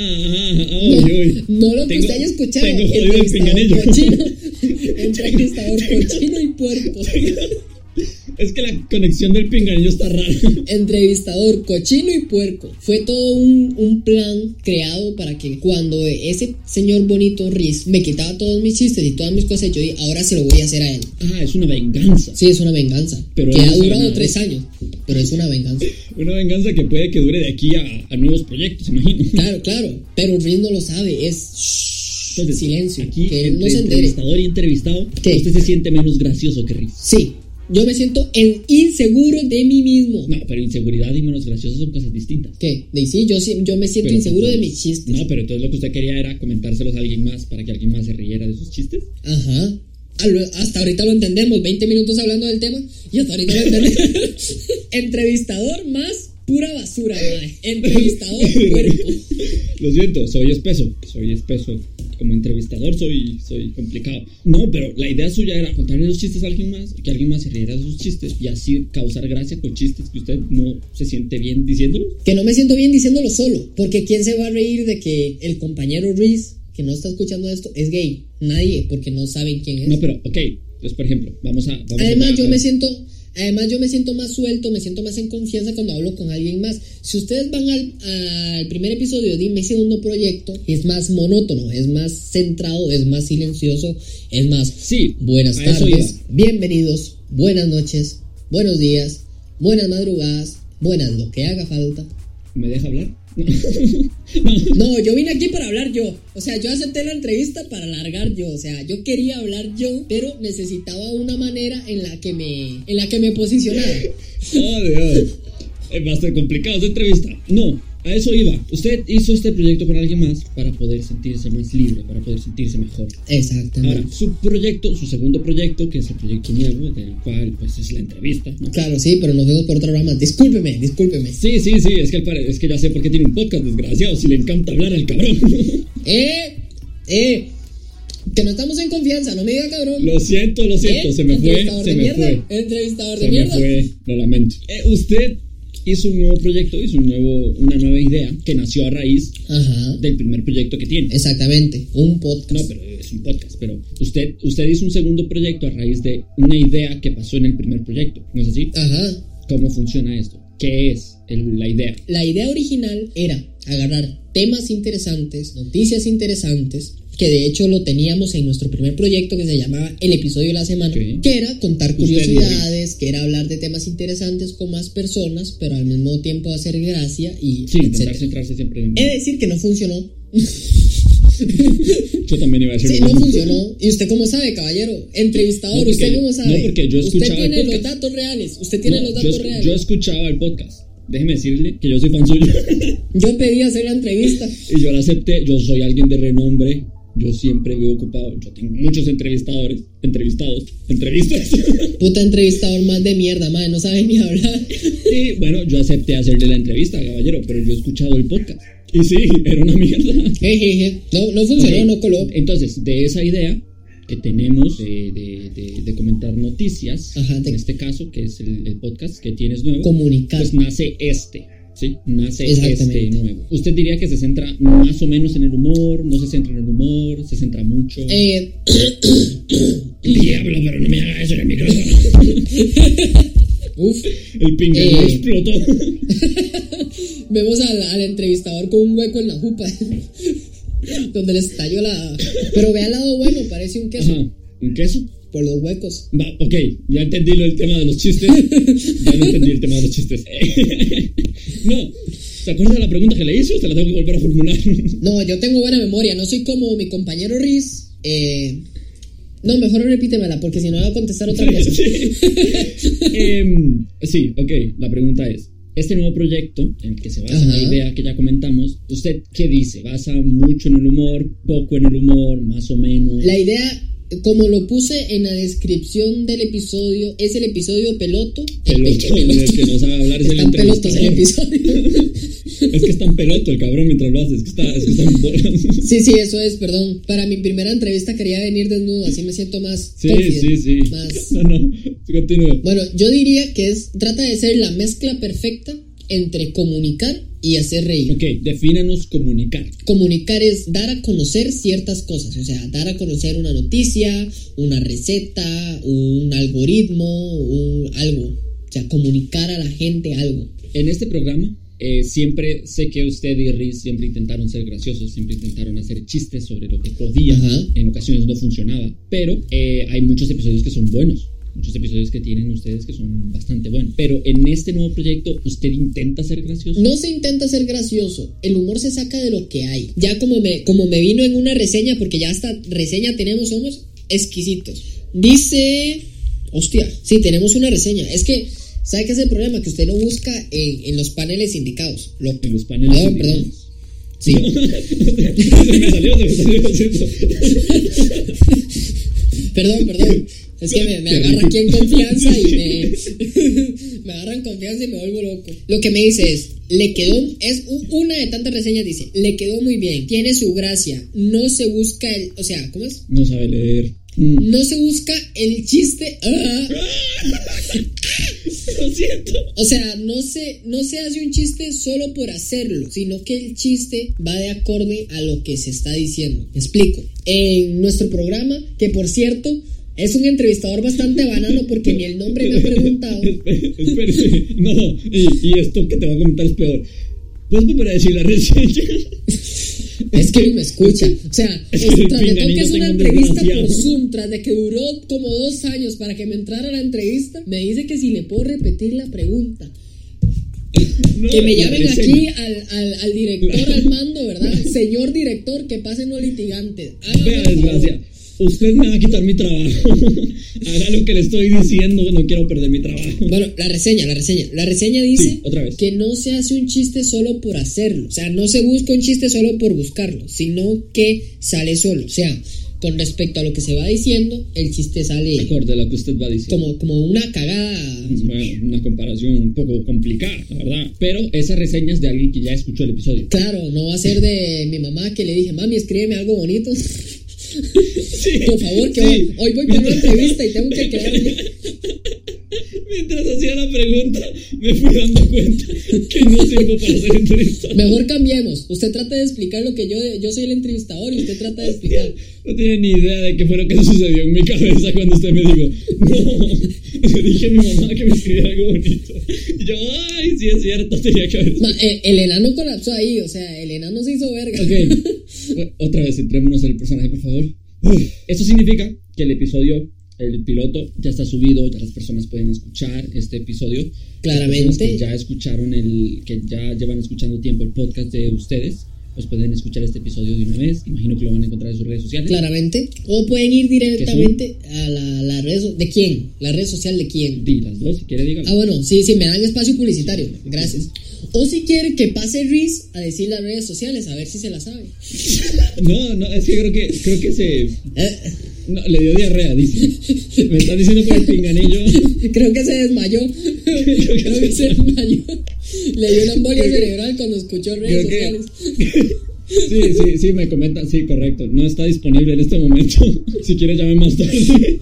No lo que usted haya escuchado. Tengo jodido el pinganillo. Entrevistador cochino y puerco. Es que la conexión del pinganillo está rara. Entrevistador cochino y puerco. Fue todo un plan creado para que cuando ese señor bonito Riz me quitaba todos mis chistes y todas mis cosas, yo dije, ahora se lo voy a hacer a él. Es una venganza. Sí, es una venganza. Pero que ha durado 3 años. Pero es una venganza. Una venganza que puede que dure de aquí a nuevos proyectos, imagino. Claro. Pero Riz no lo sabe. Es... Entonces, silencio. Aquí, que él no se entere. Entrevistador y entrevistado, usted se siente menos gracioso que Riz. Sí. Yo me siento inseguro de mí mismo. No, pero inseguridad y menos gracioso son cosas distintas. ¿Qué? Sí, yo me siento inseguro de mis chistes. No, pero entonces lo que usted quería era comentárselos a alguien más para que alguien más se riera de sus chistes. Ajá. Hasta ahorita lo entendemos. 20 minutos hablando del tema y hasta ahorita lo entendemos. Entrevistador más pura basura, madre. Entrevistador puerco. Lo siento, soy espeso. Como entrevistador soy complicado. No, pero la idea suya era contarle los chistes a alguien más, que alguien más se riera de sus chistes y así causar gracia con chistes que usted no se siente bien diciéndolos. Que no me siento bien diciéndolo solo, porque ¿quién se va a reír de que el compañero Riz, que no está escuchando esto, es gay? Nadie, porque no saben quién es. No, pero, ok, entonces por ejemplo, vamos Además, yo me siento más suelto, me siento más en confianza cuando hablo con alguien más. Si ustedes van al primer episodio de mi segundo proyecto, es más monótono, es más centrado, es más silencioso, es más... Sí, buenas tardes, bienvenidos, buenas noches, buenos días, buenas madrugadas, buenas lo que haga falta. ¿Me deja hablar? No, yo vine aquí para hablar yo. O sea, yo acepté la entrevista para alargar yo. O sea, yo quería hablar yo, pero necesitaba una manera en la que me posicionara. Joder. Es bastante complicado esa entrevista. No, a eso iba. Usted hizo este proyecto con alguien más para poder sentirse más libre, para poder sentirse mejor. Exactamente. Ahora, su segundo proyecto, que es el proyecto nuevo, del cual pues es la entrevista, ¿no? Claro, sí, pero nos vemos por otra rama. Discúlpeme. Sí, es que ya sé por qué tiene un podcast, desgraciado, si le encanta hablar al cabrón. Que no estamos en confianza, no me diga cabrón. Lo siento, se me fue. Entrevistador de mierda. Se me fue, lo lamento. Usted hizo un nuevo proyecto, una nueva idea que nació a raíz del primer proyecto que tiene. Exactamente, un podcast. No, pero es un podcast, pero usted hizo un segundo proyecto a raíz de una idea que pasó en el primer proyecto, ¿no es así? Ajá. ¿Cómo funciona esto? ¿Qué es la idea? La idea original era agarrar temas interesantes, noticias interesantes, que de hecho lo teníamos en nuestro primer proyecto que se llamaba El Episodio de la Semana, que era contar curiosidades, que era hablar de temas interesantes con más personas, pero al mismo tiempo hacer gracia y intentar centrarse siempre en... He de decir que no funcionó. Yo también iba a decir. Sí, no funcionó. ¿Y usted cómo sabe, caballero? Entrevistador, ¿usted cómo sabe? No, porque yo escuchaba Usted tiene el los datos reales. Reales. Yo escuchaba el podcast. Déjeme decirle que yo soy fan suyo. Yo pedí hacer la entrevista. Y yo la acepté. Yo soy alguien de renombre. Yo siempre vivo ocupado. Yo tengo muchos entrevistas. Puta entrevistador más de mierda, madre. No sabe ni hablar. Y bueno, yo acepté hacerle la entrevista, caballero. Pero yo he escuchado el podcast. Y sí, era una mierda. No funcionó, no coló. Entonces, de esa idea que tenemos de comentar noticias, en este caso, que es el podcast que tienes nuevo, comunicar, pues nace ¿sí? Nace este nuevo. ¿Usted diría que se centra más o menos en el humor? ¿No se centra en el humor? ¿Se centra mucho? Diablo, pero no me haga eso en el micrófono. Uf. El pingüino explotó. Vemos al entrevistador con un hueco en la jupa donde le estalló la... Pero ve al lado bueno, parece un queso. Ajá, ¿un queso? Por los huecos. Ok, ya entendí el tema de los chistes. No, ¿se acuerda de la pregunta que le hice o se la tengo que volver a formular? No, yo tengo buena memoria, no soy como mi compañero Riz. No, mejor repítemela, porque si no voy a contestar otra cosa. Sí, ok, la pregunta es, este nuevo proyecto, en el que se basa la idea que ya comentamos, ¿usted qué dice? ¿Basa mucho en el humor, poco en el humor, más o menos? La idea, como lo puse en la descripción del episodio, es el episodio peloto. Peloto. El que no sabe hablar es el entrevistador. Están pelotos el episodio. Es que es tan peloto el cabrón mientras lo hace, es que está en bolas. Sí, eso es, perdón. Para mi primera entrevista quería venir desnudo, así me siento más... Sí. Más... No, continúe. Bueno, yo diría que trata de ser la mezcla perfecta entre comunicar y hacer reír. Ok, defínanos comunicar. Comunicar es dar a conocer ciertas cosas, o sea, dar a conocer una noticia, una receta, un algoritmo, algo. O sea, comunicar a la gente algo. En este programa, siempre sé que usted y Riz siempre intentaron ser graciosos, siempre intentaron hacer chistes sobre lo que podían. En ocasiones no funcionaba, pero hay muchos episodios que son buenos. Muchos episodios que tienen ustedes que son bastante buenos. Pero en este nuevo proyecto, ¿usted intenta ser gracioso? No se intenta ser gracioso. El humor se saca de lo que hay. Ya como me vino en una reseña, porque ya hasta reseña tenemos, somos exquisitos. Dice... Hostia, sí, tenemos una reseña. Es que, ¿sabe qué es el problema? Que usted lo busca en los paneles indicados. En los paneles indicados. Perdón. Sí. Se me salió. Perdón. Es que me agarra aquí en confianza y me agarran confianza y me vuelvo loco. Lo que me dice es una de tantas reseñas dice, le quedó muy bien, tiene su gracia, no se busca o sea, ¿cómo es? No sabe leer. No se busca el chiste. Lo siento. O sea, no se hace un chiste solo por hacerlo, sino que el chiste va de acorde a lo que se está diciendo. Me explico. En nuestro programa, que por cierto... Es un entrevistador bastante banano porque ni el nombre me ha preguntado. Espérese. No, y esto que te va a comentar es peor. ¿Puedes volver a decir la reseña? Es que no me escucha. O sea, tras de todo que es una entrevista por Zoom, tras de que duró como 2 años para que me entrara a la entrevista, me dice que si le puedo repetir la pregunta. No, que me llamen aquí al director al mando, ¿verdad? Señor director, que pasen los litigantes. Vea, desgracia. usted me va a quitar mi trabajo. Haga lo que le estoy diciendo, no quiero perder mi trabajo. Bueno, la reseña dice Sí, otra vez. que no se hace un chiste solo por hacerlo. O sea, no se busca un chiste solo por buscarlo, sino que sale solo. O sea, con respecto a lo que se va diciendo, el chiste sale Acorde a lo que usted va diciendo. como una cagada. Bueno, una comparación un poco complicada, la verdad. Pero esa reseña es de alguien que ya escuchó el episodio. Claro, no va a ser de mi mamá que le dije, mami, escríbeme algo bonito. Sí, Por favor, que sí. hoy voy para una entrevista y tengo que quedarme. Mientras hacía la pregunta, me fui dando cuenta que no sirvo para ser entrevistado. Mejor cambiemos. Usted trata de explicar lo que yo soy el entrevistador y usted trata de explicar. No tiene ni idea de qué fue lo que sucedió en mi cabeza cuando usted me dijo, no, le dije a mi mamá que me escribiera algo bonito. Y yo, ay, sí es cierto, tenía que haber... El enano colapsó ahí, o sea, el enano se hizo verga. Ok, otra vez, centrémonos en el personaje, por favor. Esto significa que el piloto ya está subido, ya las personas pueden escuchar este episodio. Claramente. Las personas que ya escucharon que ya llevan escuchando tiempo el podcast de ustedes, pues pueden escuchar este episodio de una vez. Imagino que lo van a encontrar en sus redes sociales. Claramente. O pueden ir directamente a la red ¿de quién? ¿La red social de quién? Di las dos, si quiere, dígalo. Ah, bueno, sí, me dan espacio publicitario. Gracias. O si quiere que pase Riz a decir las redes sociales, a ver si se la sabe. No, es que creo que se... No, le dio diarrea, dice. Me están diciendo por el pinganillo. Creo que se desmayó. Creo que se desmayó. Le dio una embolia cerebral cuando escuchó redes sociales. Sí, me comentan. Sí, correcto. No está disponible en este momento. Si quiere, llame más tarde.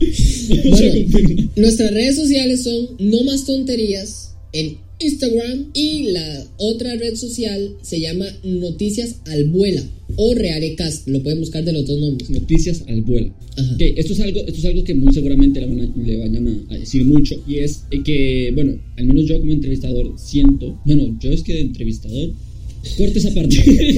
Bueno, nuestras redes sociales son No Más Tonterías en Instagram y la otra red social se llama Noticias al Vuela o Realecast, lo pueden buscar de los dos nombres. Noticias al Vuela. Ajá. Okay, esto es algo que muy seguramente le vayan a decir mucho, y es que, bueno, al menos yo como entrevistador siento, bueno, yo es que de entrevistador, corte esa parte.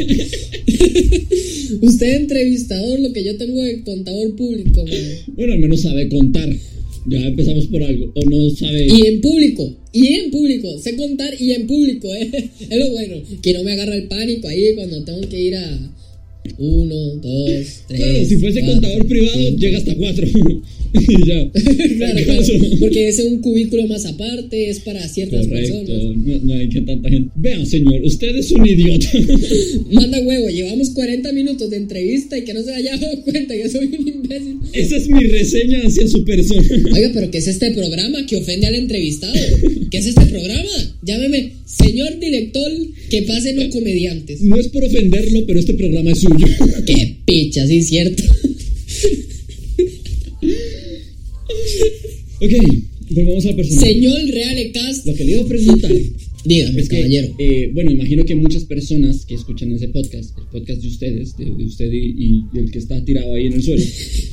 Usted entrevistador, lo que yo tengo de contador público, man. Bueno, al menos sabe contar. Ya empezamos por algo. O no sabe. Y en público. Sé contar y en público, es lo bueno. Que no me agarra el pánico ahí cuando tengo que ir a 1, 2, 3. Claro, si fuese 4, contador privado, 5. llega hasta 4. Y ya. Claro. Porque ese es un cubículo más aparte, es para ciertas personas. No hay que tanta gente. Vea, señor, usted es un idiota. Manda huevo, llevamos 40 minutos de entrevista y que no se haya dado cuenta que soy un imbécil. Esa es mi reseña hacia su persona. Oiga, pero ¿qué es este programa que ofende al entrevistado? ¿Qué es este programa? Llámeme señor director, que pase no comediantes. No es por ofenderlo, pero este programa es suyo. Qué picha, sí, cierto. Ok, volvamos al personaje. Señor Realecast. Lo que le iba a preguntar. Dígame, Es que, caballero. bueno, imagino que muchas personas que escuchan ese podcast, el podcast de ustedes, de usted y el que está tirado ahí en el suelo,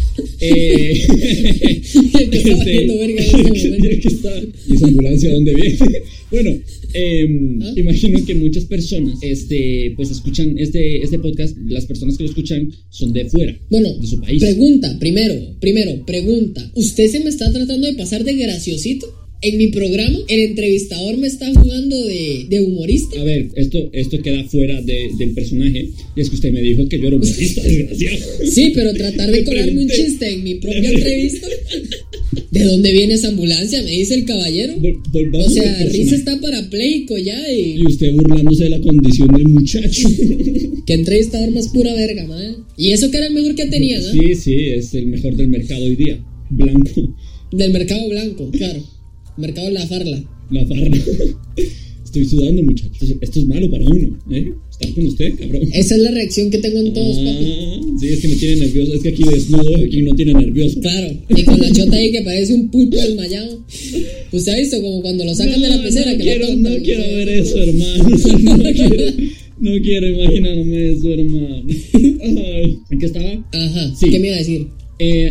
El que está valiendo verga en este momento. el que está, ¿y esa ambulancia dónde viene? Bueno, imagino que muchas personas, pues escuchan este podcast. Las personas que lo escuchan son de fuera, Bueno, de su país. pregunta, primero, pregunta. ¿Usted se me está tratando de pasar de graciosito? En mi programa, el entrevistador me está jugando de humorista. A ver, esto queda fuera del personaje. Y es que usted me dijo que yo era humorista, desgraciado. Sí, pero tratar de Le colarme un pregunté. chiste en mi propia entrevista. ¿De dónde viene esa ambulancia? Me dice el caballero. Volvamos O sea, al Riz personaje. está parapléjico ya y... Y usted burlándose de la condición del muchacho. Qué entrevistador más pura verga, madre. Y eso que era el mejor que tenía, ¿no? Sí, es el mejor del mercado hoy día. Blanco. Del mercado blanco, claro. Mercado La Farla. La farra. Estoy sudando, muchachos. Esto es malo para uno, ¿eh? Estar con usted, cabrón. Esa es la reacción que tengo en todos, papi. Sí, es que me tiene nervioso. Es que aquí desnudo, aquí no tiene nervioso. Claro, y con la chota ahí que parece un pulpo desmayado. ¿Usted ha visto como cuando lo sacan de la pecera? No que quiero, lo tontan, no quiero o sea, ver eso, hermano. No quiero imaginarme eso, hermano. Ay, ¿en qué estaba? Ajá, Sí. ¿qué me iba a decir?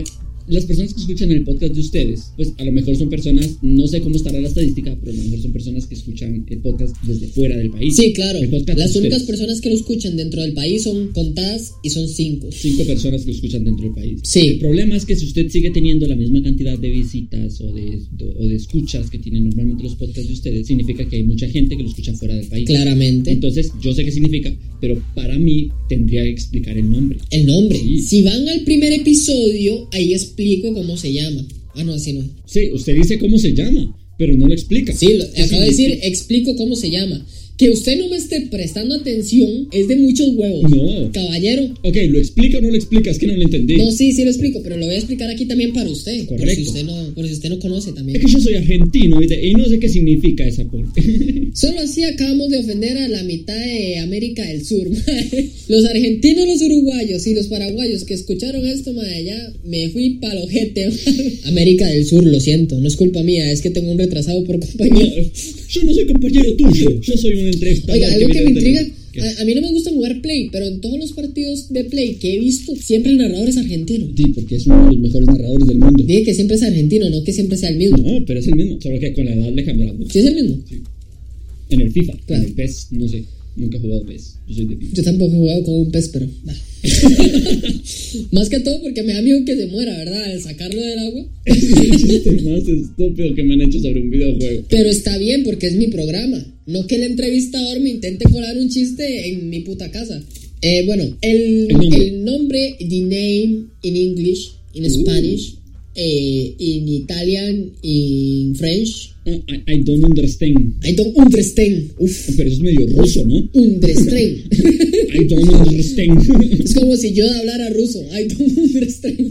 las personas que escuchan el podcast de ustedes, pues a lo mejor son personas, no sé cómo estará la estadística, pero a lo mejor son personas que escuchan el podcast desde fuera del país. Sí, claro. Las únicas ustedes. personas que lo escuchan dentro del país son contadas y son 5. 5 personas que lo escuchan dentro del país. Sí. El problema es que si usted sigue teniendo la misma cantidad de visitas o de escuchas que tienen normalmente los podcasts de ustedes, significa que hay mucha gente que lo escucha fuera del país. Claramente. Entonces, yo sé qué significa, pero para mí tendría que explicar el nombre. El nombre. Sí. Si van al primer episodio, ahí explico cómo se llama. Ah, no, así no. Sí, usted dice cómo se llama, pero no lo explica. Sí, acabo de decir, explico cómo se llama. Que usted no me esté prestando atención es de muchos huevos. No. Caballero. Ok, ¿lo explica o no lo explica? Es que no lo entendí. No, sí lo explico, pero lo voy a explicar aquí también para usted. Correcto. Por si usted no conoce también. Es que yo soy argentino, ¿viste? Y no sé qué significa esa porra. Solo así acabamos de ofender a la mitad de América del Sur, mae. Los argentinos, los uruguayos y los paraguayos que escucharon esto, mae, ya me fui pa'l ojete, mae. América del Sur, lo siento, no es culpa mía, es que tengo un retrasado por compañía. Yo no soy compañero tuyo, yo soy un entrevistador. Oiga, algo que me intriga, ¿Qué? a mí no me gusta jugar Play, pero en todos los partidos de Play que he visto, siempre el narrador es argentino. Sí, porque es uno de los mejores narradores del mundo. Dije que siempre es argentino, no que siempre sea el mismo. No, pero es el mismo, solo que con la edad le cambiará mucho. ¿Sí es el mismo? Sí. En el FIFA, Claro. en el PES, no sé, nunca he jugado PES, yo soy de FIFA. Yo tampoco he jugado con un pez, pero va. Más que todo porque me da miedo que se muera, ¿verdad? Al sacarlo del agua. Es el chiste más estúpido que me han hecho sobre un videojuego. Pero está bien porque es mi programa. No que el entrevistador me intente colar un chiste en mi puta casa. Bueno, el nombre, the name in English, in Spanish, in Italian, in French. I don't understand. I don't understand. Uf, Pero eso es medio ruso, ¿no? understand. I don't understand. Es como si yo hablara ruso. I don't understand.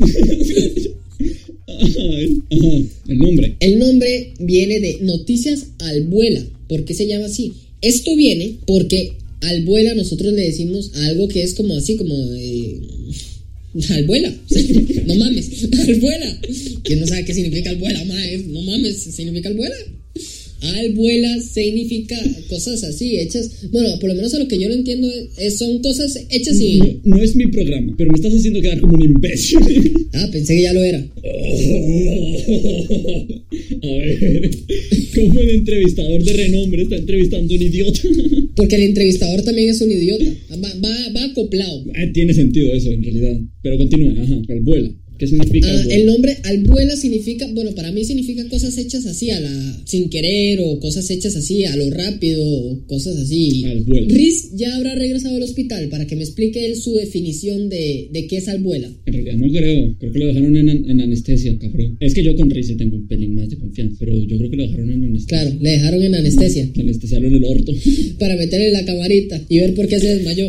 Ajá, el nombre. El nombre viene de Noticias al Vuela. ¿Por qué se llama así? Esto viene porque al vuela nosotros le decimos a algo que es como así, como al vuela. No mames, al vuela. ¿Quién no sabe qué significa al vuela? No mames, significa al vuela. Al vuela significa cosas así, hechas. Bueno, por lo menos a lo que yo lo entiendo son cosas hechas y. No es mi programa, pero me estás haciendo quedar como un imbécil. Ah, pensé que ya lo era. A ver, ¿cómo el entrevistador de renombre está entrevistando a un idiota? Porque el entrevistador también es un idiota. Va acoplado. Tiene sentido eso, en realidad. Pero continúe, ajá, al vuela. ¿Qué significa al vuela? El nombre al vuela significa, bueno, para mí significa cosas hechas así sin querer, o cosas hechas así a lo rápido, o cosas así. Al vuela. Riz ya habrá regresado al hospital para que me explique él su definición de qué es al vuela. En realidad no creo que lo dejaron en anestesia, cabrón. Es que yo con Riz tengo un pelín más de confianza, pero yo creo que lo dejaron en anestesia. Claro, le dejaron en anestesia Anestesiaron en el orto. para meterle la camarita y ver por qué se desmayó.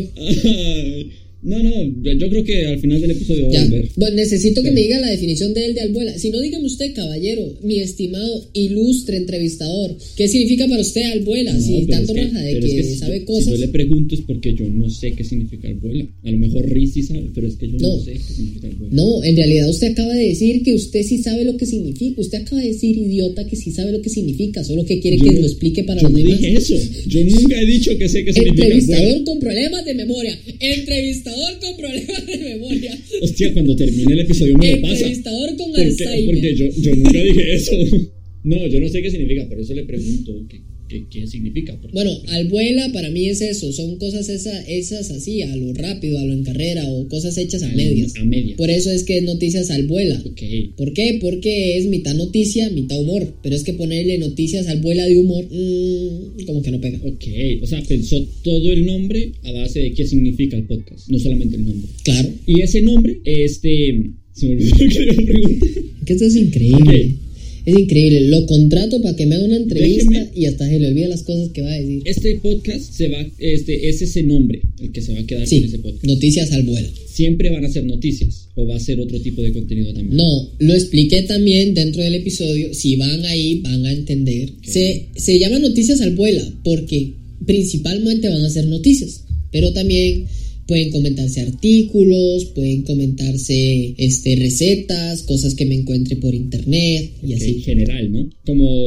No, yo creo que al final del episodio vamos Ya. a ver. Bueno, necesito que me diga la definición de él de albuela. Si no, dígame usted, caballero, mi estimado, ilustre entrevistador, ¿qué significa para usted albuela? No, Si pero tanto es que- raja de pero que, es que sabe si cosas. yo le pregunto es porque yo no sé qué significa albuela. A lo mejor Riz sí sabe, pero es que yo no No. sé qué significa albuela. No, en realidad usted acaba de decir que usted sí sabe lo que significa. Usted acaba de decir, idiota, que sí sabe lo que significa, solo que quiere Yo que no- lo explique para Yo los no demás. dije eso. Yo nunca he dicho que sé qué significa Entrevistador albuela. con problemas de memoria. Entrevistador con problemas de memoria. Hostia, cuando termine el episodio me lo pasa. Entrevistador con Porque Alzheimer. yo nunca dije eso. No, yo no sé qué significa, por eso le pregunto qué significa. Porque- Bueno, albuela para mí es eso, son cosas esas así, a lo rápido, a lo en carrera, o cosas hechas a medias. A medias. Por eso es que es noticias albuela. Ok. ¿Por qué? Porque es mitad noticia, mitad humor. Pero es que ponerle noticias albuela de humor, como que no pega. Ok, o sea, pensó todo el nombre a base de qué significa el podcast, no solamente el nombre. Claro. Y ese nombre, se me olvidó que le iba a preguntar. Que esto es increíble. Ok. Es increíble. Lo contrato para que me haga una entrevista Déjeme- y hasta se le olvida las cosas que va a decir. Este podcast es ese nombre, el que se va a quedar Sí, con ese podcast. noticias albuela. Siempre van a ser noticias, o va a ser otro tipo de contenido también. No, lo expliqué también dentro del episodio. Si van ahí, van a entender. Se llama Noticias al Vuela porque principalmente van a ser noticias, pero también pueden comentarse artículos, pueden comentarse recetas, cosas que me encuentre por internet y Ok, así. general, ¿no? Como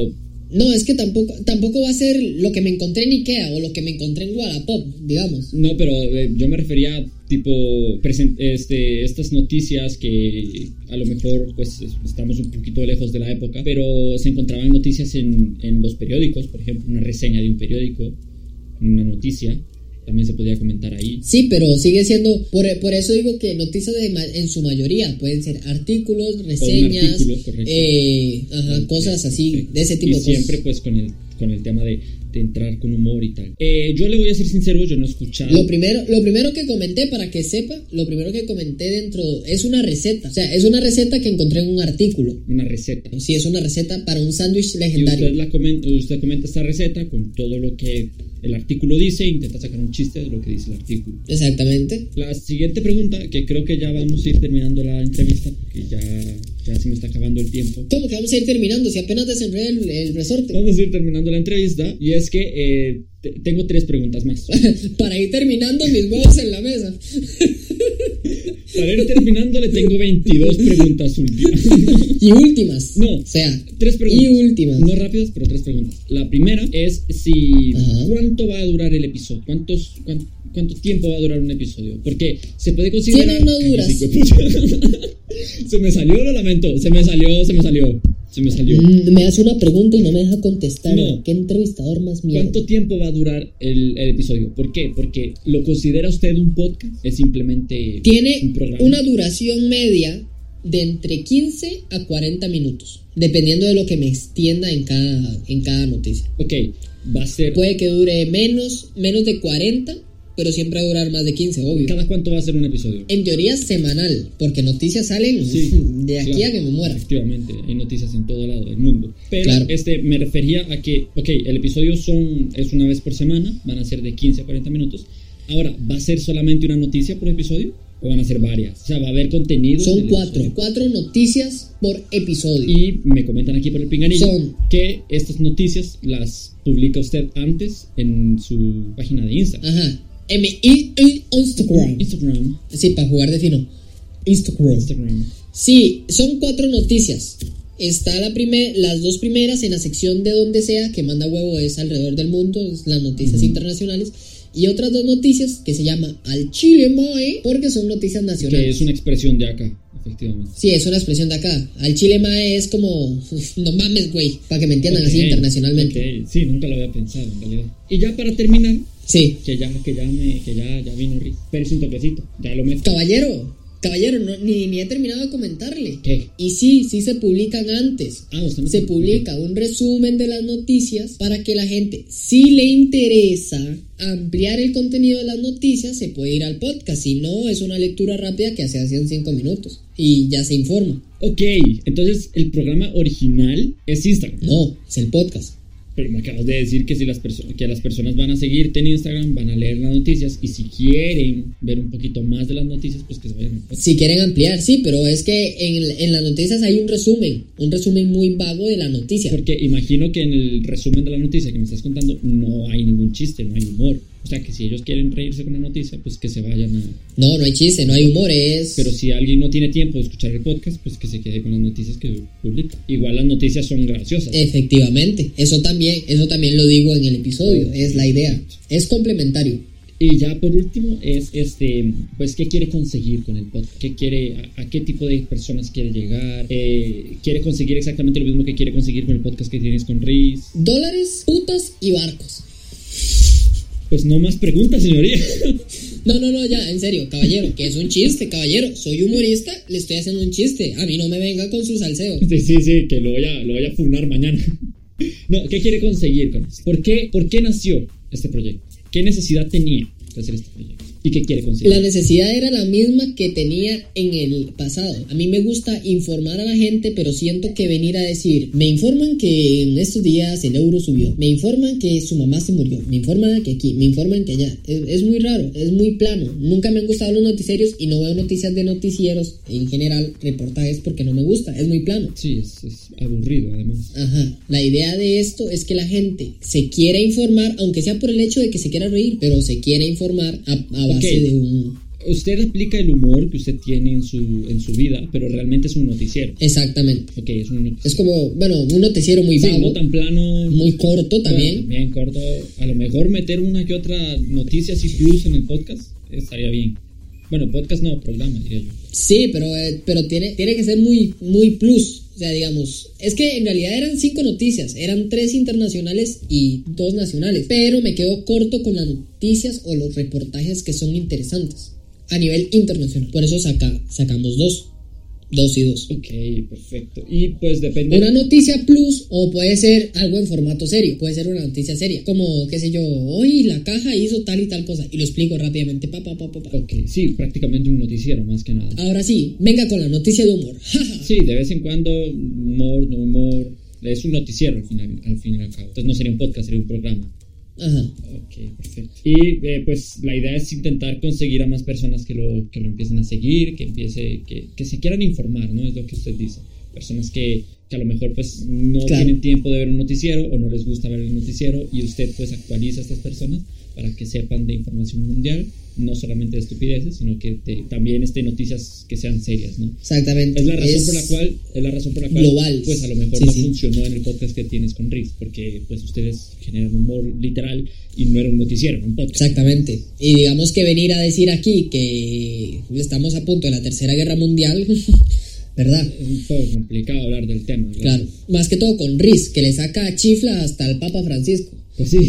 No, es que tampoco va a ser lo que me encontré en Ikea o lo que me encontré en Wallapop, digamos. No, pero yo me refería tipo estas noticias que a lo mejor pues estamos un poquito lejos de la época, pero se encontraban noticias en los periódicos, por ejemplo, una reseña de un periódico, una noticia. También se podría comentar ahí. Sí, pero sigue siendo, por eso digo que noticias en su mayoría pueden ser artículos, reseñas, cosas así, perfecto. De ese tipo de cosas. Y siempre pues con el tema de entrar con humor y tal. Yo le voy a ser sincero, yo no he escuchado. Lo primero que comenté, para que sepa, dentro es una receta. O sea, es una receta que encontré en un artículo. Una receta. Sí, es una receta para un sándwich legendario. Y usted comenta esta receta con todo lo que el artículo dice e intenta sacar un chiste de lo que dice el artículo. Exactamente. La siguiente pregunta, que creo que ya vamos a ir terminando la entrevista, porque ya se me está acabando el tiempo. ¿Cómo que vamos a ir terminando? Si apenas desenredé el resorte. Vamos a ir terminando la entrevista, y es que tengo 3 preguntas más. Para ir terminando, mis huevos en la mesa. Para ir terminando, le tengo 22 preguntas últimas. Y últimas. No, o sea, 3 preguntas. Y últimas. No rápidas, pero 3 preguntas. La primera es ¿cuánto va a durar el episodio? ¿Cuánto tiempo va a durar un episodio? Porque se puede considerar... Si no duras. Se me salió, lo lamento. Se me salió. Me hace una pregunta y no me deja contestar. No. ¿Qué entrevistador más mierda? ¿Cuánto tiempo va a durar el episodio? ¿Por qué? Porque ¿lo considera usted un podcast? Es simplemente tiene un programa. Una duración media de entre 15 a 40 minutos, dependiendo de lo que me extienda en cada noticia. Ok, va a ser... Puede que dure menos de 40, pero siempre va a durar más de 15, obvio. ¿Cada cuánto va a ser un episodio? En teoría semanal, porque noticias salen de aquí a que me muera. Efectivamente, hay noticias en todo lado del mundo. Pero claro. Me refería a que, el episodio es una vez por semana, van a ser de 15 a 40 minutos. Ahora, ¿va a ser solamente una noticia por episodio? ¿O van a ser varias? O sea, ¿va a haber contenido? Son 4 noticias por episodio. Y me comentan aquí por el pinganillo que estas noticias las publica usted antes en su página de Instagram. Ajá. Instagram. Sí, para jugar de fino. Instagram. Sí, son 4 noticias. Está las 2 primeras en la sección de donde sea, que manda huevo, es alrededor del mundo, es las noticias internacionales. Y otras 2 noticias que se llama Al Chile Mae, porque son noticias nacionales. Que es una expresión de acá, efectivamente. Sí, es una expresión de acá. Al Chile Mae es como, no mames, güey, para que me entiendan así internacionalmente. Sí, nunca lo había pensado en realidad. Y ya para terminar, sí, que ya vino Riz. Pero es un toquecito, ya lo meto. Caballero, no, ni he terminado de comentarle. ¿Qué? Y sí se publican antes. Se publica un resumen de las noticias para que la gente, si le interesa ampliar el contenido de las noticias, se puede ir al podcast. Si no, es una lectura rápida que se hace en 5 minutos y ya se informa. Ok, entonces el programa original es Instagram. No, es el podcast. Pero me acabas de decir que las personas van a seguirte en Instagram, van a leer las noticias, y si quieren ver un poquito más de las noticias, pues que se vayan. Si quieren ampliar, sí, pero es que en las noticias hay un resumen muy vago de la noticia. Porque imagino que en el resumen de la noticia que me estás contando no hay ningún chiste, no hay humor. O sea, que si ellos quieren reírse con la noticia, pues que se vayan a... No hay chiste, no hay humor, Pero si alguien no tiene tiempo de escuchar el podcast, pues que se quede con las noticias que publica. Igual las noticias son graciosas. Efectivamente, eso también lo digo en el episodio, es la idea, es complementario. Y ya por último es pues ¿qué quiere conseguir con el podcast? ¿A qué tipo de personas quiere llegar? ¿Quiere conseguir exactamente lo mismo que quiere conseguir con el podcast que tienes con Riz? Dólares, putas y barcos. Pues no más preguntas, señoría. No, ya, en serio, caballero, que es un chiste, caballero. Soy humorista, le estoy haciendo un chiste. A mí no me venga con su salseo. Sí, que lo voy a funar mañana. No, ¿qué quiere conseguir con esto? ¿Por qué nació este proyecto? ¿Qué necesidad tenía de hacer este proyecto? ¿Y qué quiere conseguir? La necesidad era la misma que tenía en el pasado. A mí me gusta informar a la gente, pero siento que venir a decir, me informan que en estos días el euro subió, me informan que su mamá se murió, me informan que aquí, me informan que allá. Es muy raro, es muy plano. Nunca me han gustado los noticiarios y no veo noticias de noticieros, en general, reportajes, porque no me gusta, es muy plano. Sí, es aburrido además. Ajá, la idea de esto es que la gente se quiera informar, aunque sea por el hecho de que se quiera reír, pero se quiera informar a base de un... usted aplica el humor que usted tiene en su vida, pero realmente es un noticiero. Exactamente. Ok, es un noticiero. Es como, bueno, un noticiero muy Sí, vago. no tan plano. Muy corto también. Bueno, bien corto. A lo mejor meter una que otra noticia así plus en el podcast estaría bien. Bueno, podcast no, programa, diría yo. Sí, pero tiene que ser muy, muy plus. O sea, digamos, es que en realidad eran 5 noticias, eran 3 internacionales y 2 nacionales, pero me quedo corto con las noticias o los reportajes que son interesantes a nivel internacional. Por eso sacamos 2 y 2. Ok, perfecto. Y pues depende. Una noticia plus o puede ser algo en formato serio, puede ser una noticia seria, como, qué sé yo, hoy la caja hizo tal y tal cosa, y lo explico rápidamente, Ok, sí, prácticamente un noticiero más que nada. Ahora sí, venga con la noticia de humor. Sí, de vez en cuando, humor, no humor, es un noticiero al fin y al cabo. Entonces no sería un podcast, sería un programa. Ajá. Ok, perfecto. Y pues la idea es intentar conseguir a más personas que lo empiecen a seguir, que se quieran informar, ¿no? Es lo que usted dice. Personas que a lo mejor pues no tienen tiempo de ver un noticiero o no les gusta ver el noticiero, y usted pues actualiza a estas personas para que sepan de información mundial, no solamente de estupideces, sino que también noticias que sean serias, ¿no? Exactamente. Es la razón por la cual global, pues a lo mejor no funcionó en el podcast que tienes con Riz, porque pues ustedes generan humor literal y no era un noticiero, era un podcast. Exactamente. Y digamos que venir a decir aquí que estamos a punto de la Tercera Guerra Mundial, ¿verdad? Es un poco complicado hablar del tema, ¿verdad? Claro, más que todo con Riz, que le saca chifla hasta el Papa Francisco. Pues sí,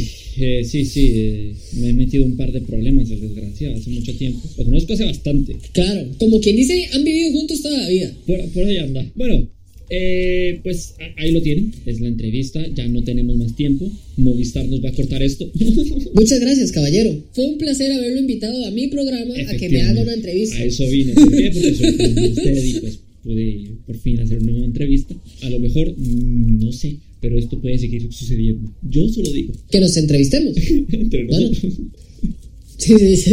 me he metido un par de problemas, el desgraciado, hace mucho tiempo. Lo conozco hace bastante. Claro, como quien dice, han vivido juntos toda la vida. Por ahí anda. Bueno, pues ahí lo tienen, es la entrevista, ya no tenemos más tiempo. Movistar nos va a cortar esto. Muchas gracias, caballero. Fue un placer haberlo invitado a mi programa a que me haga una entrevista. A eso vine. ¿Por qué? Porque soy fan de usted y pues pude por fin hacer una nueva entrevista. A lo mejor, no sé, pero esto puede seguir sucediendo. Yo solo digo. Que nos entrevistemos. Entre nosotros. Sí.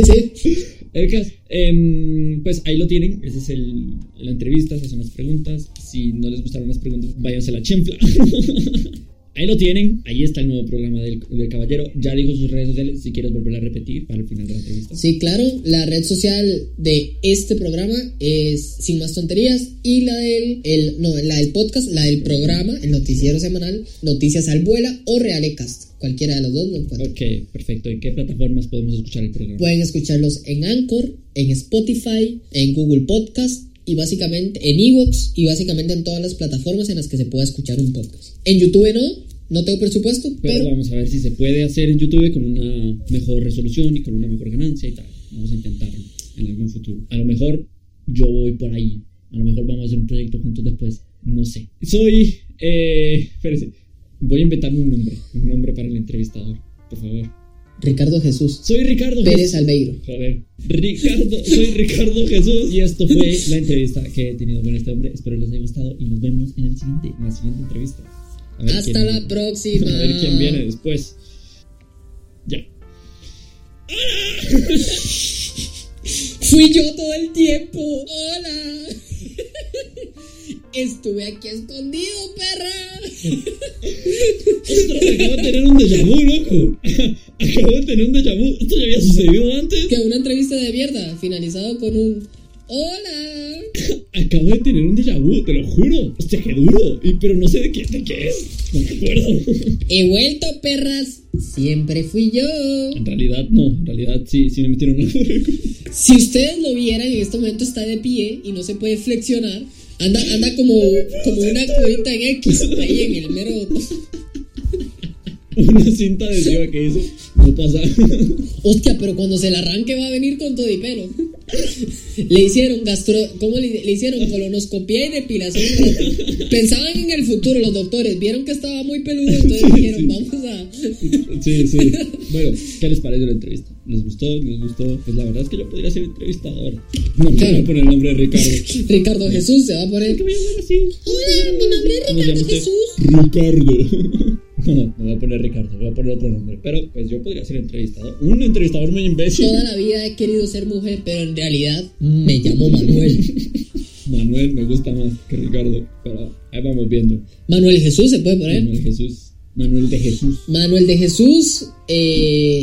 El caso, pues ahí lo tienen. Esa es la entrevista, esas son las preguntas. Si no les gustaron las preguntas, váyanse a la chinfla. Ahí lo tienen, ahí está el nuevo programa del caballero. Ya dijo sus redes sociales, si quieres volver a repetir para el final de la entrevista. Sí, claro, la red social de este programa es Sin Más Tonterías, y la del podcast, la del programa, el noticiero semanal, Noticias al Vuela o Realecast. Cualquiera de los dos lo encuentran. Ok, perfecto. ¿En qué plataformas podemos escuchar el programa? Pueden escucharlos en Anchor, en Spotify, en Google Podcast, y básicamente en iVoox, y básicamente en todas las plataformas en las que se pueda escuchar un podcast. En YouTube no tengo presupuesto, pero vamos a ver si se puede hacer en YouTube con una mejor resolución y con una mejor ganancia y tal. Vamos a intentarlo en algún futuro. A lo mejor yo voy por ahí, a lo mejor vamos a hacer un proyecto juntos después, no sé. Espérese, voy a inventarme un nombre para el entrevistador, por favor. Ricardo Jesús. Soy Ricardo Pérez Albeiro. Joder. Soy Ricardo Jesús y esto fue la entrevista que he tenido con este hombre. Espero les haya gustado y nos vemos en la siguiente entrevista. Hasta la próxima. A ver quién viene después. Ya. Fui yo todo el tiempo. Hola. Estuve aquí escondido, perra. Ostras, acabo de tener un déjà vu, loco. Acabo de tener un déjà vu. Esto ya había sucedido antes. Que una entrevista de mierda, finalizado con un hola. Acabo de tener un déjà vu, te lo juro. Hostia, qué duro. Pero no sé de qué es. No me acuerdo. He vuelto, perras. Siempre fui yo. En realidad no. En realidad sí me metieron algo. Si ustedes lo vieran, en este momento está de pie y no se puede flexionar. Anda como una curita en X ahí en el mero. Una cinta adhesiva que dice no pasa. Hostia, pero cuando se la arranque va a venir con todo y pelo. Le hicieron ¿cómo le hicieron? Colonoscopia y depilación. Pensaban en el futuro los doctores, vieron que estaba muy peludo, entonces dijeron, vamos a... Sí. Bueno, ¿qué les pareció la entrevista? ¿Les gustó? Pues la verdad es que yo podría ser entrevistador. No me voy a poner el nombre de Ricardo. Ricardo Jesús se va a poner. ¿Qué voy a llamar así? Hola, mi nombre es Ricardo Jesús. Ricardo. No voy a poner Ricardo, voy a poner otro nombre. Pero pues yo podría ser entrevistador. Un entrevistador muy imbécil. Toda la vida he querido ser mujer, pero en realidad me llamo Manuel. Manuel me gusta más que Ricardo, pero ahí vamos viendo. Manuel Jesús se puede poner. Manuel de Jesús. Manuel de Jesús,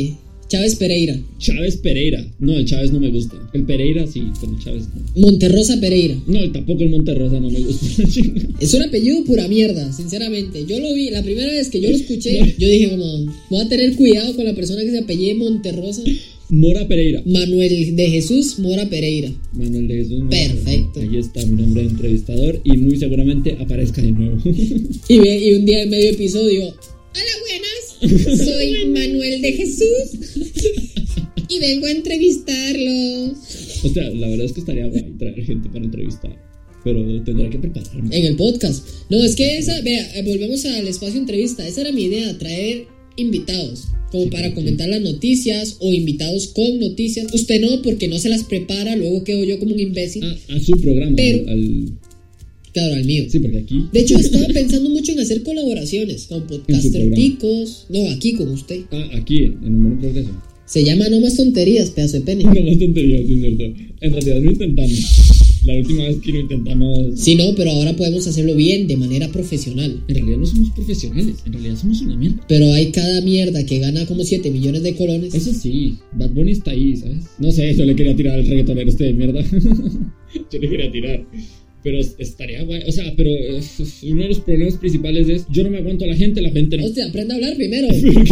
Chávez Pereira. Chávez Pereira. No, el Chávez no me gusta. El Pereira sí, pero el Chávez no. Monterrosa Pereira. No, tampoco el Monterrosa no me gusta. Es un apellido pura mierda, sinceramente. Yo lo vi, la primera vez que yo lo escuché, yo dije como, voy a tener cuidado con la persona que se apellide Monterrosa. Mora Pereira. Manuel de Jesús Mora Pereira. Manuel de Jesús Mora. Perfecto. Ahí está mi nombre de entrevistador y muy seguramente aparezca de nuevo. Y un día en medio episodio, hola, buenas, soy Manuel de Jesús y vengo a entrevistarlo. O sea, la verdad es que estaría guay traer gente para entrevistar, pero tendré que prepararme. En el podcast. No, es que volvemos al espacio entrevista. Esa era mi idea, traer invitados. Como para comentar las noticias o invitados con noticias. Usted no, porque no se las prepara, luego quedo yo como un imbécil. A su programa, pero, claro, al mío. Sí, porque aquí... De hecho, estaba pensando mucho en hacer colaboraciones con podcaster ticos. No, aquí con usted. Aquí, en Humor en Progreso. Se llama No Más Tonterías, pedazo de pene. No Más Tonterías, sí, es cierto. En realidad lo intentamos. La última vez que lo intentamos... Sí, no, pero ahora podemos hacerlo bien, de manera profesional. En realidad no somos profesionales, en realidad somos una mierda. Pero hay cada mierda que gana como 7 millones de colones. Eso sí, Bad Bunny está ahí, ¿sabes? No sé, yo le quería tirar al reggaetonero este de mierda. Yo le quería tirar. Pero estaría guay, o sea, pero uno de los problemas principales es yo no me aguanto a la gente no. Hostia, aprende a hablar primero. ¿Por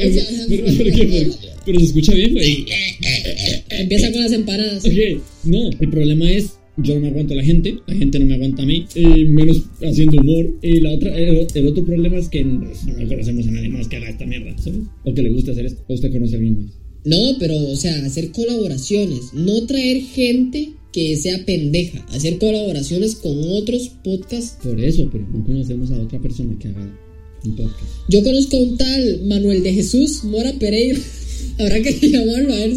qué? Pero se escucha bien, güey. Empieza con las empanadas. Ok, no, el problema es yo no me aguanto a la gente no me aguanta a mí, menos haciendo humor. Y el otro problema es que no conocemos a nadie más que haga esta mierda, ¿sabes? O que le guste hacer esto, o usted conoce a alguien más. No, pero, o sea, hacer colaboraciones, no traer gente que sea pendeja, hacer colaboraciones con otros podcasts. Por eso, pero no conocemos a otra persona que haga un podcast. Yo conozco a un tal Manuel de Jesús Mora Pereira. Habrá que llamarlo a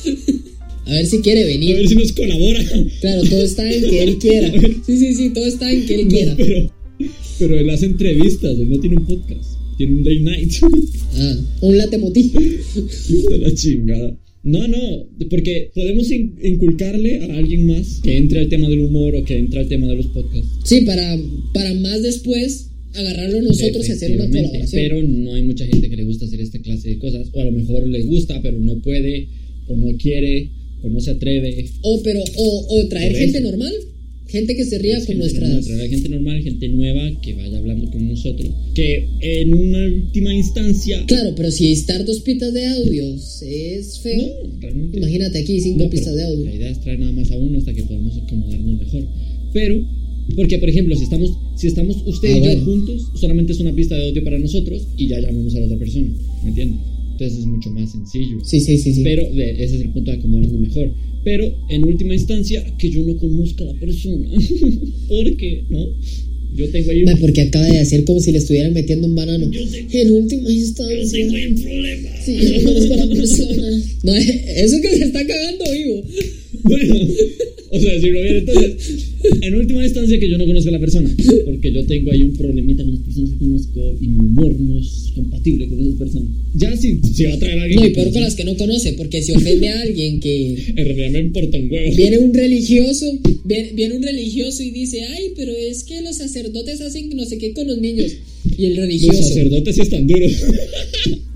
ver si quiere venir. A ver si nos colabora. Claro, todo está en que él quiera. Sí, todo está en que él quiera. Pero él hace entrevistas, él no tiene un podcast. Tiene un day night. Un latte moti. De la chingada. No, porque podemos inculcarle a alguien más que entre al tema del humor o que entre al tema de los podcasts. Sí, para más después agarrarlo nosotros y hacer una colaboración. Pero no hay mucha gente que le gusta hacer esta clase de cosas. O a lo mejor le gusta, pero no puede, o no quiere, o no se atreve. O traer gente normal. Gente que se ría con nuestras... Traer gente normal, gente nueva que vaya hablando con nosotros. Que en una última instancia... Claro, pero si estar 2 pistas de audios es feo... No, realmente... Imagínate aquí 5 pistas de audio. La idea es traer nada más a uno hasta que podamos acomodarnos mejor. Pero... Porque, por ejemplo, si estamos usted y yo juntos, solamente es una pista de audio para nosotros y ya llamamos a la otra persona, ¿me entiendes? Entonces es mucho más sencillo. Sí. Pero ese es el punto de acomodarnos mejor. Pero en última instancia, que yo no conozca a la persona. Porque, ¿no? Yo tengo ahí porque acaba de hacer como si le estuvieran metiendo un banano. En última instancia. Yo tengo ahí un problema. Sí, yo no conozco a la persona. No, eso que se está cagando vivo. Bueno, o sea, decirlo bien, entonces, en última instancia que yo no conozco a la persona, porque yo tengo ahí un problemita con las personas que conozco y mi humor no es compatible con esas personas. Ya si va a traer a alguien... No, y peor con las que no conoce, porque si ofende a alguien que... En realidad me importa un huevo. Viene un religioso y dice, ay, pero es que los sacerdotes hacen no sé qué con los niños. Y el religioso... Los sacerdotes sí están duros.